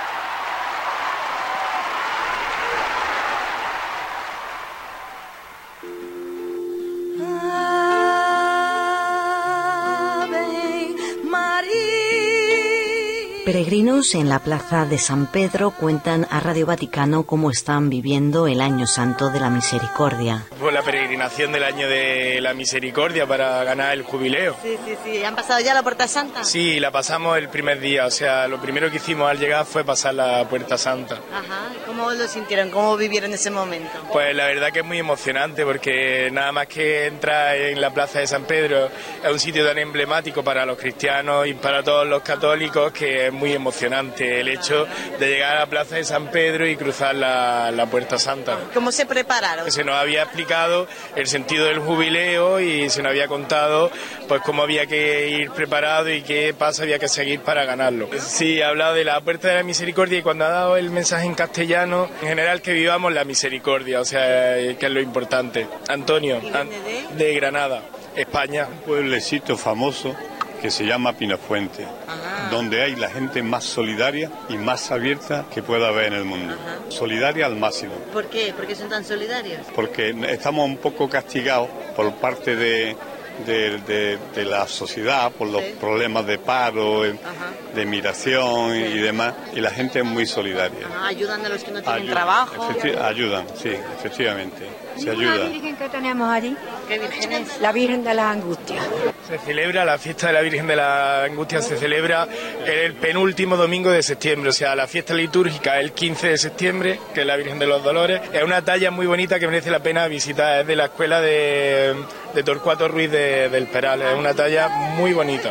Peregrinos en la plaza de San Pedro cuentan a Radio Vaticano cómo están viviendo el Año Santo de la Misericordia. Pues la peregrinación del Año de la Misericordia para ganar el jubileo. Sí, sí, sí. ¿Han pasado ya la Puerta Santa? Sí, la pasamos el primer día. O sea, lo primero que hicimos al llegar fue pasar la Puerta Santa. Ajá. ¿Cómo lo sintieron? ¿Cómo vivieron ese momento? Pues la verdad que es muy emocionante porque nada más que entrar en la plaza de San Pedro es un sitio tan emblemático para los cristianos y para todos los católicos que es muy emocionante el hecho de llegar a la plaza de San Pedro y cruzar la, la Puerta Santa. ¿Cómo se prepararon? Se nos había explicado el sentido del jubileo y se nos había contado pues cómo había que ir preparado y qué paso había que seguir para ganarlo. Sí, ha hablado de la Puerta de la Misericordia y cuando ha dado el mensaje en castellano, en general que vivamos la misericordia, o sea, que es lo importante. Antonio, de? de Granada, España. Un pueblecito famoso que se llama Pinafuente, Ajá. donde hay la gente más solidaria y más abierta que pueda haber en el mundo. Ajá. Solidaria al máximo. ¿Por qué? ¿Por qué son tan solidarios? Porque estamos un poco castigados por parte de, de, de, de la sociedad, por los sí. problemas de paro, Ajá. de migración sí. y demás, y la gente es muy solidaria. Ajá. ¿Ayudan a los que no tienen ayudan, trabajo? Efecti- ayudan, sí, efectivamente. Se ayuda. ¿La Virgen que tenemos allí? ¿Qué Virgen es? La Virgen de las Angustias. Se celebra la fiesta de la Virgen de la Angustia, se celebra el penúltimo domingo de septiembre, o sea, la fiesta litúrgica el quince de septiembre, que es la Virgen de los Dolores. Es una talla muy bonita que merece la pena visitar, es de la escuela de, de Torcuato Ruiz de, del Peral, es una talla muy bonita.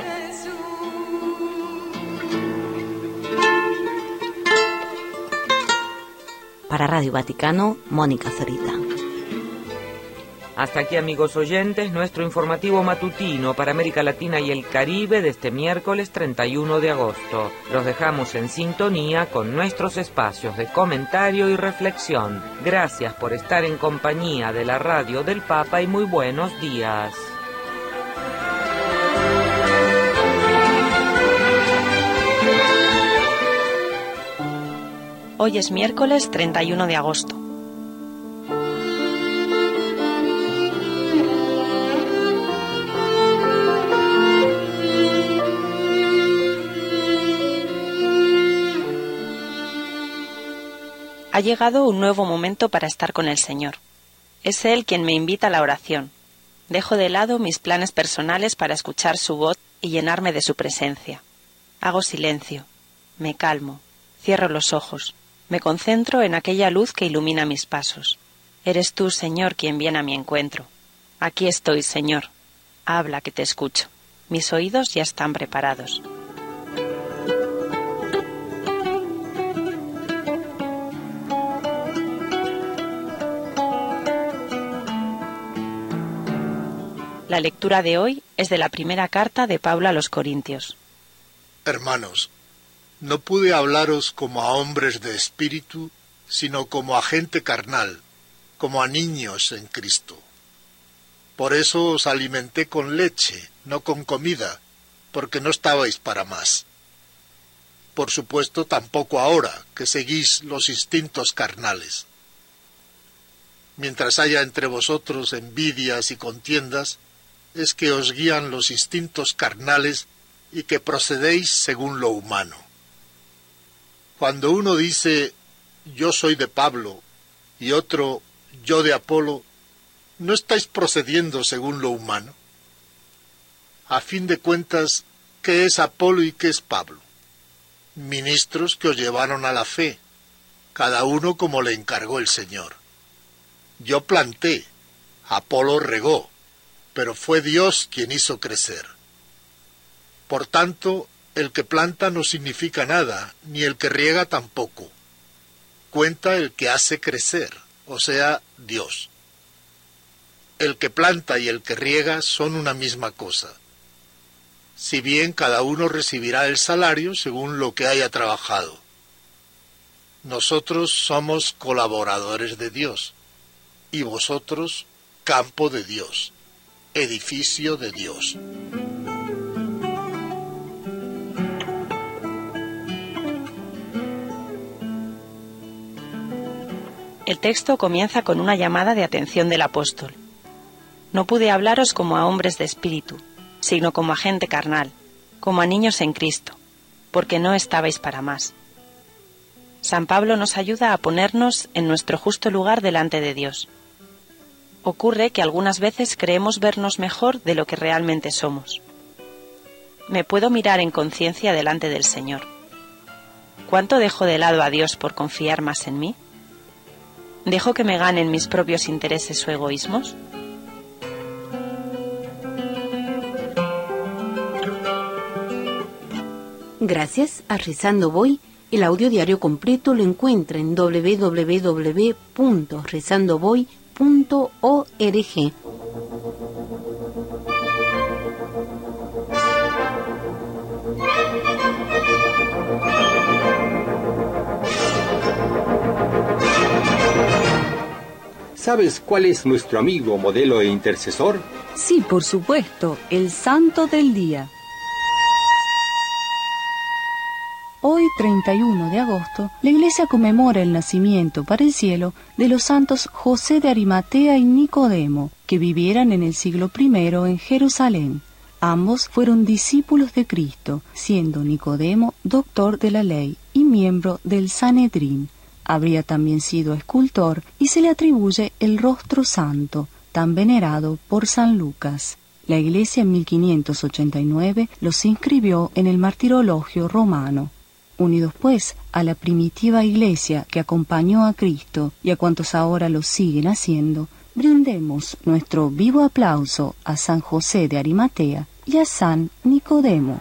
Para Radio Vaticano, Mónica Zorita. Hasta aquí, amigos oyentes, nuestro informativo matutino para América Latina y el Caribe de este miércoles treinta y uno de agosto. Los dejamos en sintonía con nuestros espacios de comentario y reflexión. Gracias por estar en compañía de la Radio del Papa y muy buenos días. Hoy es miércoles treinta y uno de agosto. Ha llegado un nuevo momento para estar con el Señor. Es Él quien me invita a la oración. Dejo de lado mis planes personales para escuchar su voz y llenarme de su presencia. Hago silencio, me calmo, cierro los ojos, me concentro en aquella luz que ilumina mis pasos. Eres tú, Señor, quien viene a mi encuentro. Aquí estoy, Señor. Habla, que te escucho. Mis oídos ya están preparados. La lectura de hoy es de la primera carta de Pablo a los Corintios. Hermanos, no pude hablaros como a hombres de espíritu, sino como a gente carnal, como a niños en Cristo. Por eso os alimenté con leche, no con comida, porque no estabais para más. Por supuesto, tampoco ahora, que seguís los instintos carnales. Mientras haya entre vosotros envidias y contiendas, es que os guían los instintos carnales y que procedéis según lo humano. Cuando uno dice, yo soy de Pablo, y otro, yo de Apolo, ¿no estáis procediendo según lo humano? A fin de cuentas, ¿qué es Apolo y qué es Pablo? Ministros que os llevaron a la fe, cada uno como le encargó el Señor. Yo planté, Apolo regó, pero fue Dios quien hizo crecer. Por tanto, el que planta no significa nada, ni el que riega tampoco. Cuenta el que hace crecer, o sea, Dios. El que planta y el que riega son una misma cosa. Si bien cada uno recibirá el salario según lo que haya trabajado. Nosotros somos colaboradores de Dios, y vosotros campo de Dios, edificio de Dios. El texto comienza con una llamada de atención del apóstol. No pude hablaros como a hombres de espíritu, sino como a gente carnal, como a niños en Cristo, porque no estabais para más. San Pablo nos ayuda a ponernos en nuestro justo lugar delante de Dios. Ocurre que algunas veces creemos vernos mejor de lo que realmente somos. ¿Me puedo mirar en conciencia delante del Señor? ¿Cuánto dejo de lado a Dios por confiar más en mí? ¿Dejo que me ganen mis propios intereses o egoísmos? Gracias a Rezando Voy, el audio diario completo lo encuentra en doble u doble u doble u punto rezando voy punto org. ¿Sabes cuál es nuestro amigo, modelo e intercesor? Sí, por supuesto, el Santo del Día. Hoy, treinta y uno de agosto, la Iglesia conmemora el nacimiento para el cielo de los santos José de Arimatea y Nicodemo, que vivieran en el siglo primero en Jerusalén. Ambos fueron discípulos de Cristo, siendo Nicodemo doctor de la ley y miembro del Sanedrín. Habría también sido escultor y se le atribuye el rostro santo, tan venerado por San Lucas. La Iglesia en mil quinientos ochenta y nueve los inscribió en el martirologio romano. Unidos pues a la primitiva Iglesia que acompañó a Cristo y a cuantos ahora lo siguen haciendo, brindemos nuestro vivo aplauso a San José de Arimatea y a San Nicodemo.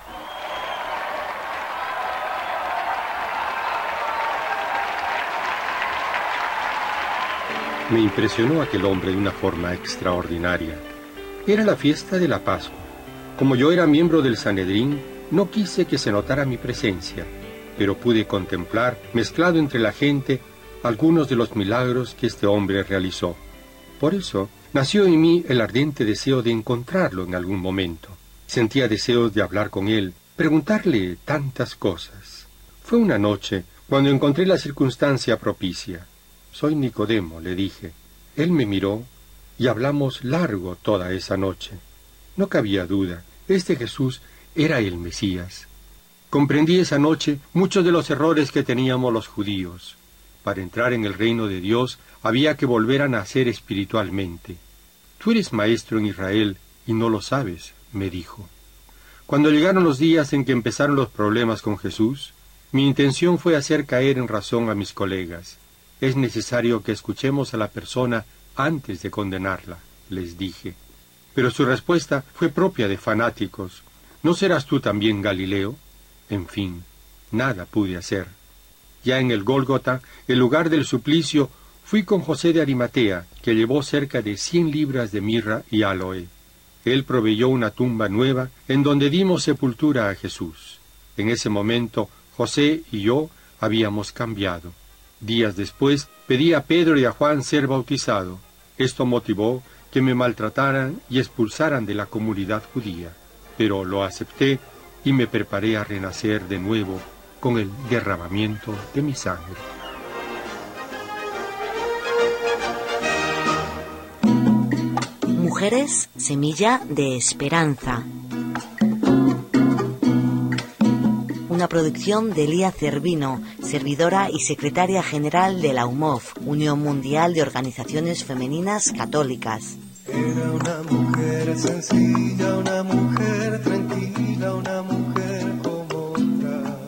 Me impresionó aquel hombre de una forma extraordinaria. Era la fiesta de la Pascua. Como yo era miembro del Sanedrín, no quise que se notara mi presencia, pero pude contemplar, mezclado entre la gente, algunos de los milagros que este hombre realizó. Por eso, nació en mí el ardiente deseo de encontrarlo en algún momento. Sentía deseos de hablar con él, preguntarle tantas cosas. Fue una noche cuando encontré la circunstancia propicia. Soy Nicodemo, le dije. Él me miró y hablamos largo toda esa noche. No cabía duda, este Jesús era el Mesías. Comprendí esa noche muchos de los errores que teníamos los judíos. Para entrar en el reino de Dios había que volver a nacer espiritualmente. Tú eres maestro en Israel y no lo sabes, me dijo. Cuando llegaron los días en que empezaron los problemas con Jesús, mi intención fue hacer caer en razón a mis colegas. Es necesario que escuchemos a la persona antes de condenarla, les dije. Pero su respuesta fue propia de fanáticos. ¿No serás tú también Galileo? En fin, nada pude hacer. Ya en el Gólgota, el lugar del suplicio, fui con José de Arimatea, que llevó cerca de cien libras de mirra y áloe. Él proveyó una tumba nueva, en donde dimos sepultura a Jesús. En ese momento, José y yo habíamos cambiado. Días después, pedí a Pedro y a Juan ser bautizado. Esto motivó que me maltrataran y expulsaran de la comunidad judía. Pero lo acepté y me preparé a renacer de nuevo con el derramamiento de mi sangre. Mujeres, semilla de esperanza. Una producción de Lía Cervino, servidora y secretaria general de la U M O F, Unión Mundial de Organizaciones Femeninas Católicas. Era una mujer sencilla, una mujer tranquila, una mujer como otras,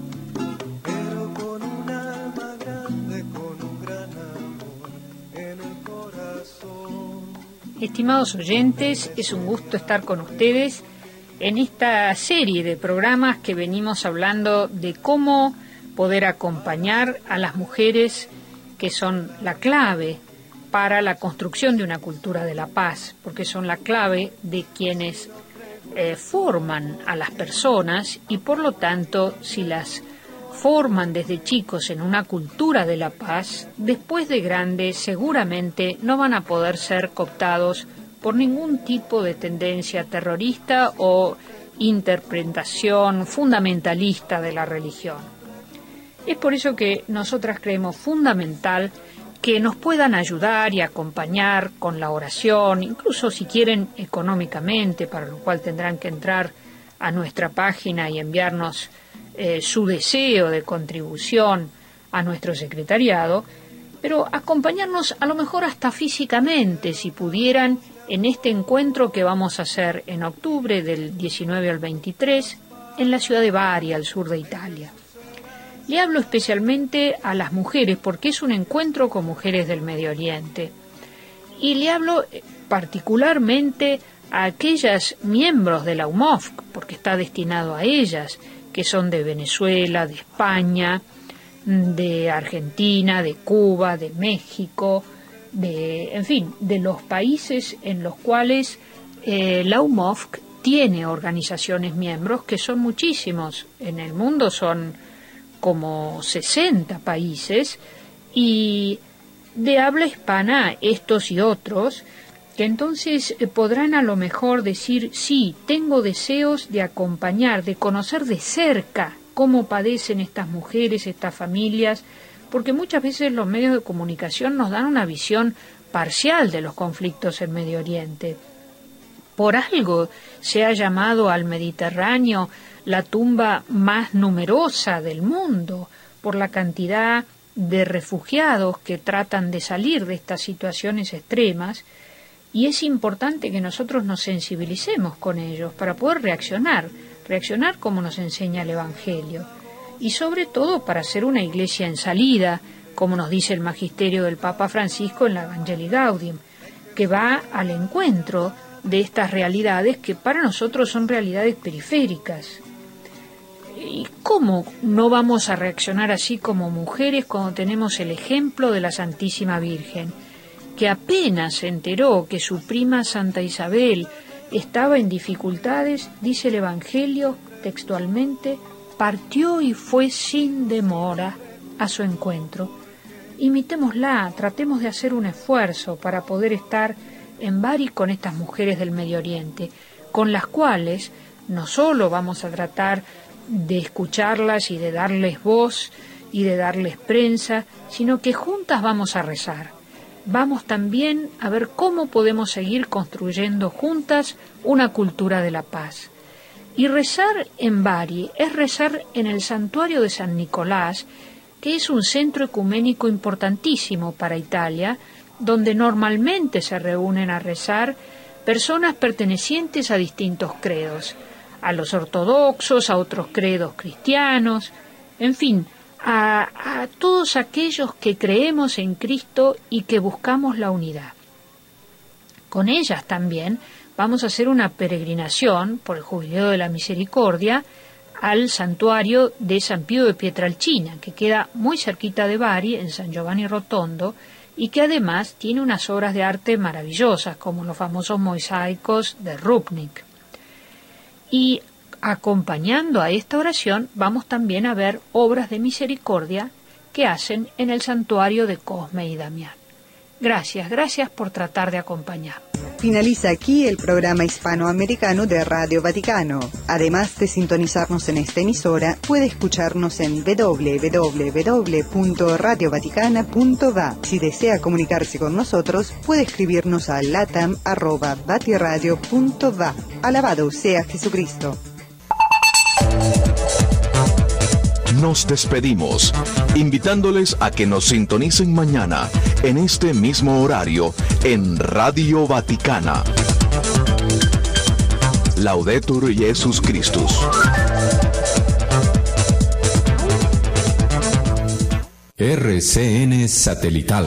pero con un alma grande, con un gran amor en el corazón. Estimados oyentes, es un gusto estar con ustedes en esta serie de programas que venimos hablando de cómo poder acompañar a las mujeres que son la clave para la construcción de una cultura de la paz, porque son la clave de quienes eh, forman a las personas y por lo tanto, si las forman desde chicos en una cultura de la paz, después de grandes seguramente no van a poder ser cooptados por ningún tipo de tendencia terrorista o interpretación fundamentalista de la religión. Es por eso que nosotras creemos fundamental que nos puedan ayudar y acompañar con la oración, incluso si quieren económicamente, para lo cual tendrán que entrar a nuestra página y enviarnos eh, su deseo de contribución a nuestro secretariado, pero acompañarnos a lo mejor hasta físicamente, si pudieran, en este encuentro que vamos a hacer en octubre del diecinueve al veintitrés en la ciudad de Bari, al sur de Italia. Le hablo especialmente a las mujeres porque es un encuentro con mujeres del Medio Oriente. Y le hablo particularmente a aquellas miembros de la U M O F, porque está destinado a ellas, que son de Venezuela, de España, de Argentina, de Cuba, de México, de, en fin, de los países en los cuales eh, la U M O F tiene organizaciones miembros, que son muchísimos. En el mundo son como sesenta países, y de habla hispana estos y otros, que entonces eh, podrán a lo mejor decir, sí, tengo deseos de acompañar, de conocer de cerca cómo padecen estas mujeres, estas familias, porque muchas veces los medios de comunicación nos dan una visión parcial de los conflictos en Medio Oriente. Por algo se ha llamado al Mediterráneo la tumba más numerosa del mundo, por la cantidad de refugiados que tratan de salir de estas situaciones extremas, Y es importante que nosotros nos sensibilicemos con ellos para poder reaccionar, reaccionar como nos enseña el Evangelio. Y sobre todo para ser una iglesia en salida, como nos dice el magisterio del Papa Francisco en la Evangelii Gaudium, que va al encuentro de estas realidades que para nosotros son realidades periféricas. ¿Y cómo no vamos a reaccionar así como mujeres cuando tenemos el ejemplo de la Santísima Virgen, que apenas se enteró que su prima Santa Isabel estaba en dificultades, dice el Evangelio textualmente, partió y fue sin demora a su encuentro? Imitémosla, tratemos de hacer un esfuerzo para poder estar en Bari con estas mujeres del Medio Oriente, con las cuales no solo vamos a tratar de escucharlas y de darles voz y de darles prensa, sino que juntas vamos a rezar. Vamos también a ver cómo podemos seguir construyendo juntas una cultura de la paz. Y rezar en Bari es rezar en el santuario de San Nicolás, que es un centro ecuménico importantísimo para Italia, donde normalmente se reúnen a rezar personas pertenecientes a distintos credos, a los ortodoxos, a otros credos cristianos, en fin, a, a todos aquellos que creemos en Cristo y que buscamos la unidad. Con ellas también vamos a hacer una peregrinación por el Jubileo de la Misericordia al santuario de San Pío de Pietrelcina, que queda muy cerquita de Bari, en San Giovanni Rotondo, y que además tiene unas obras de arte maravillosas, como los famosos mosaicos de Rupnik. Y acompañando a esta oración vamos también a ver obras de misericordia que hacen en el santuario de Cosme y Damián. Gracias, gracias por tratar de acompañar. Finaliza aquí el programa hispanoamericano de Radio Vaticano. Además de sintonizarnos en esta emisora, puede escucharnos en doble u doble u doble u punto radio vaticana punto va. Si desea comunicarse con nosotros, puede escribirnos a latam arroba vatiradio punto va. Alabado sea Jesucristo. Nos despedimos, invitándoles a que nos sintonicen mañana, en este mismo horario, en Radio Vaticana. Laudetur Jesus Christus. R C N Satelital.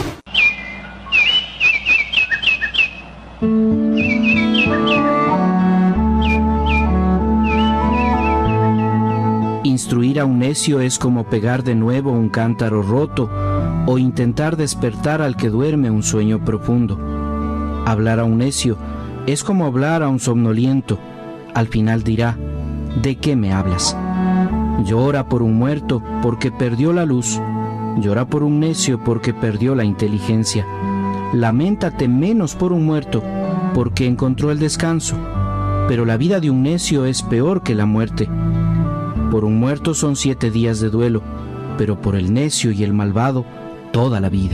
Instruir a un necio es como pegar de nuevo un cántaro roto o intentar despertar al que duerme un sueño profundo. Hablar a un necio es como hablar a un somnoliento. Al final dirá, ¿de qué me hablas? Llora por un muerto porque perdió la luz. Llora por un necio porque perdió la inteligencia. Lamentate menos por un muerto porque encontró el descanso. Pero la vida de un necio es peor que la muerte. Por un muerto son siete días de duelo, pero por el necio y el malvado, toda la vida.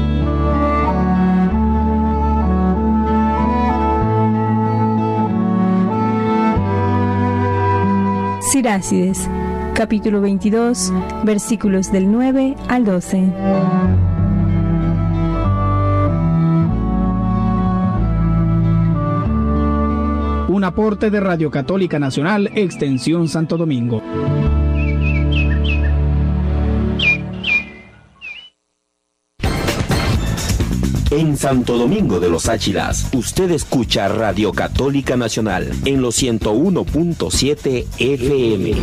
Sirácides, capítulo veintidós, versículos del nueve al doce. Un aporte de Radio Católica Nacional, Extensión Santo Domingo. En Santo Domingo de los Áchilas, usted escucha Radio Católica Nacional en los ciento uno punto siete F M.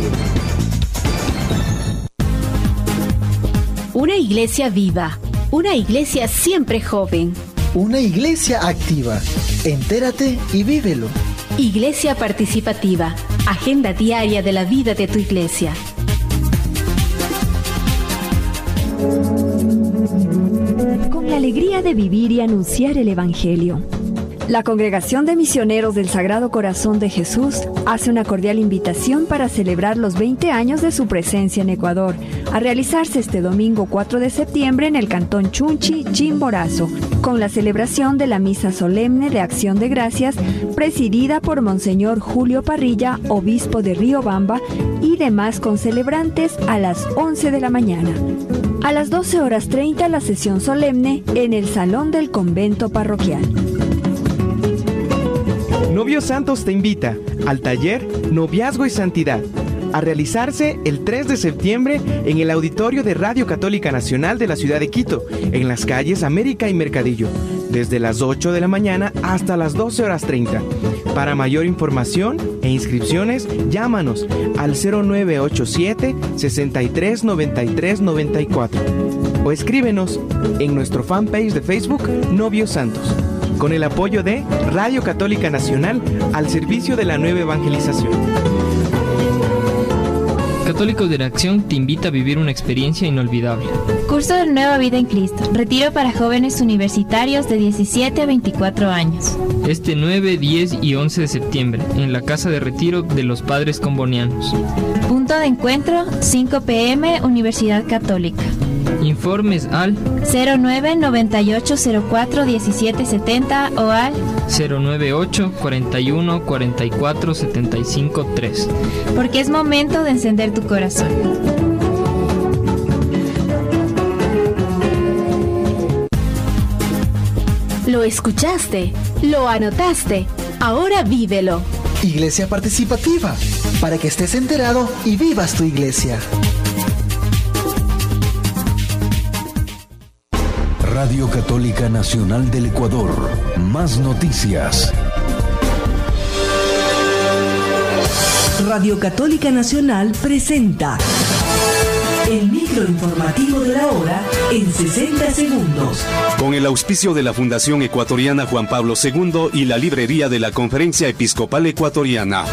Una iglesia viva, una iglesia siempre joven. Una iglesia activa. Entérate y vívelo. Iglesia participativa, agenda diaria de la vida de tu iglesia. Con la alegría de vivir y anunciar el Evangelio. La Congregación de Misioneros del Sagrado Corazón de Jesús hace una cordial invitación para celebrar los veinte años de su presencia en Ecuador, a realizarse este domingo cuatro de septiembre en el Cantón Chunchi, Chimborazo, con la celebración de la Misa Solemne de Acción de Gracias, presidida por Monseñor Julio Parrilla, obispo de Riobamba, y demás concelebrantes a las once de la mañana. A las doce horas treinta la sesión solemne en el Salón del Convento Parroquial. Novios Santos te invita al taller Noviazgo y Santidad, a realizarse el tres de septiembre en el auditorio de Radio Católica Nacional de la ciudad de Quito, en las calles América y Mercadillo, desde las ocho de la mañana hasta las doce horas treinta. Para mayor información e inscripciones, llámanos al cero nueve ocho siete, sesenta y tres, noventa y tres, noventa y cuatro o escríbenos en nuestro fanpage de Facebook Novios Santos, con el apoyo de Radio Católica Nacional al servicio de la nueva evangelización. Católicos de la Acción te invita a vivir una experiencia inolvidable. Curso de Nueva Vida en Cristo. Retiro para jóvenes universitarios de diecisiete a veinticuatro años. Este nueve, diez y once de septiembre, en la Casa de Retiro de los Padres Combonianos. Punto de encuentro, cinco pe eme, Universidad Católica. Informes al cero nueve, noventa y ocho, cero cuatro, diecisiete setenta o al cero noventa y ocho, cuarenta y uno, cuarenta y cuatro, setenta y cinco, tres. Porque es momento de encender tu corazón. Lo escuchaste, lo anotaste, ahora vívelo. Iglesia participativa, para que estés enterado y vivas tu iglesia. Radio Católica Nacional del Ecuador. Más noticias. Radio Católica Nacional presenta el microinformativo de la hora en sesenta segundos. Con el auspicio de la Fundación Ecuatoriana Juan Pablo segundo y la librería de la Conferencia Episcopal Ecuatoriana.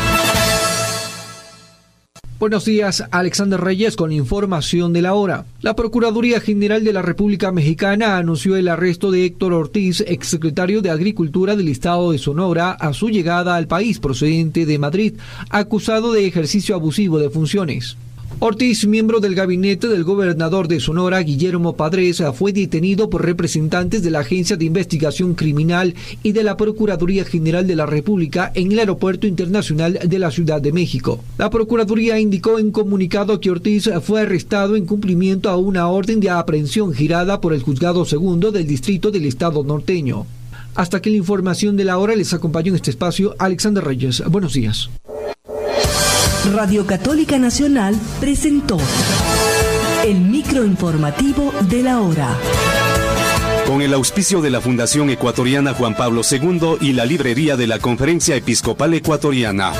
Buenos días, Alexander Reyes con información de la hora. La Procuraduría General de la República Mexicana anunció el arresto de Héctor Ortiz, exsecretario de Agricultura del Estado de Sonora, a su llegada al país procedente de Madrid, acusado de ejercicio abusivo de funciones. Ortiz, miembro del gabinete del gobernador de Sonora, Guillermo Padres, fue detenido por representantes de la Agencia de Investigación Criminal y de la Procuraduría General de la República en el Aeropuerto Internacional de la Ciudad de México. La Procuraduría indicó en comunicado que Ortiz fue arrestado en cumplimiento a una orden de aprehensión girada por el Juzgado Segundo del Distrito del Estado norteño. Hasta aquí la información de la hora. Les acompañó en este espacio Alexander Reyes. Buenos días. Radio Católica Nacional presentó el microinformativo de la hora. Con el auspicio de la Fundación Ecuatoriana Juan Pablo segundo y la librería de la Conferencia Episcopal Ecuatoriana.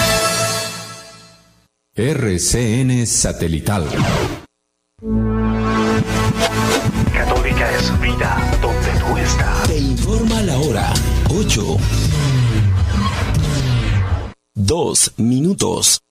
R C N Satelital. Católica es vida donde tú estás. Te informa la hora. ocho. Dos minutos.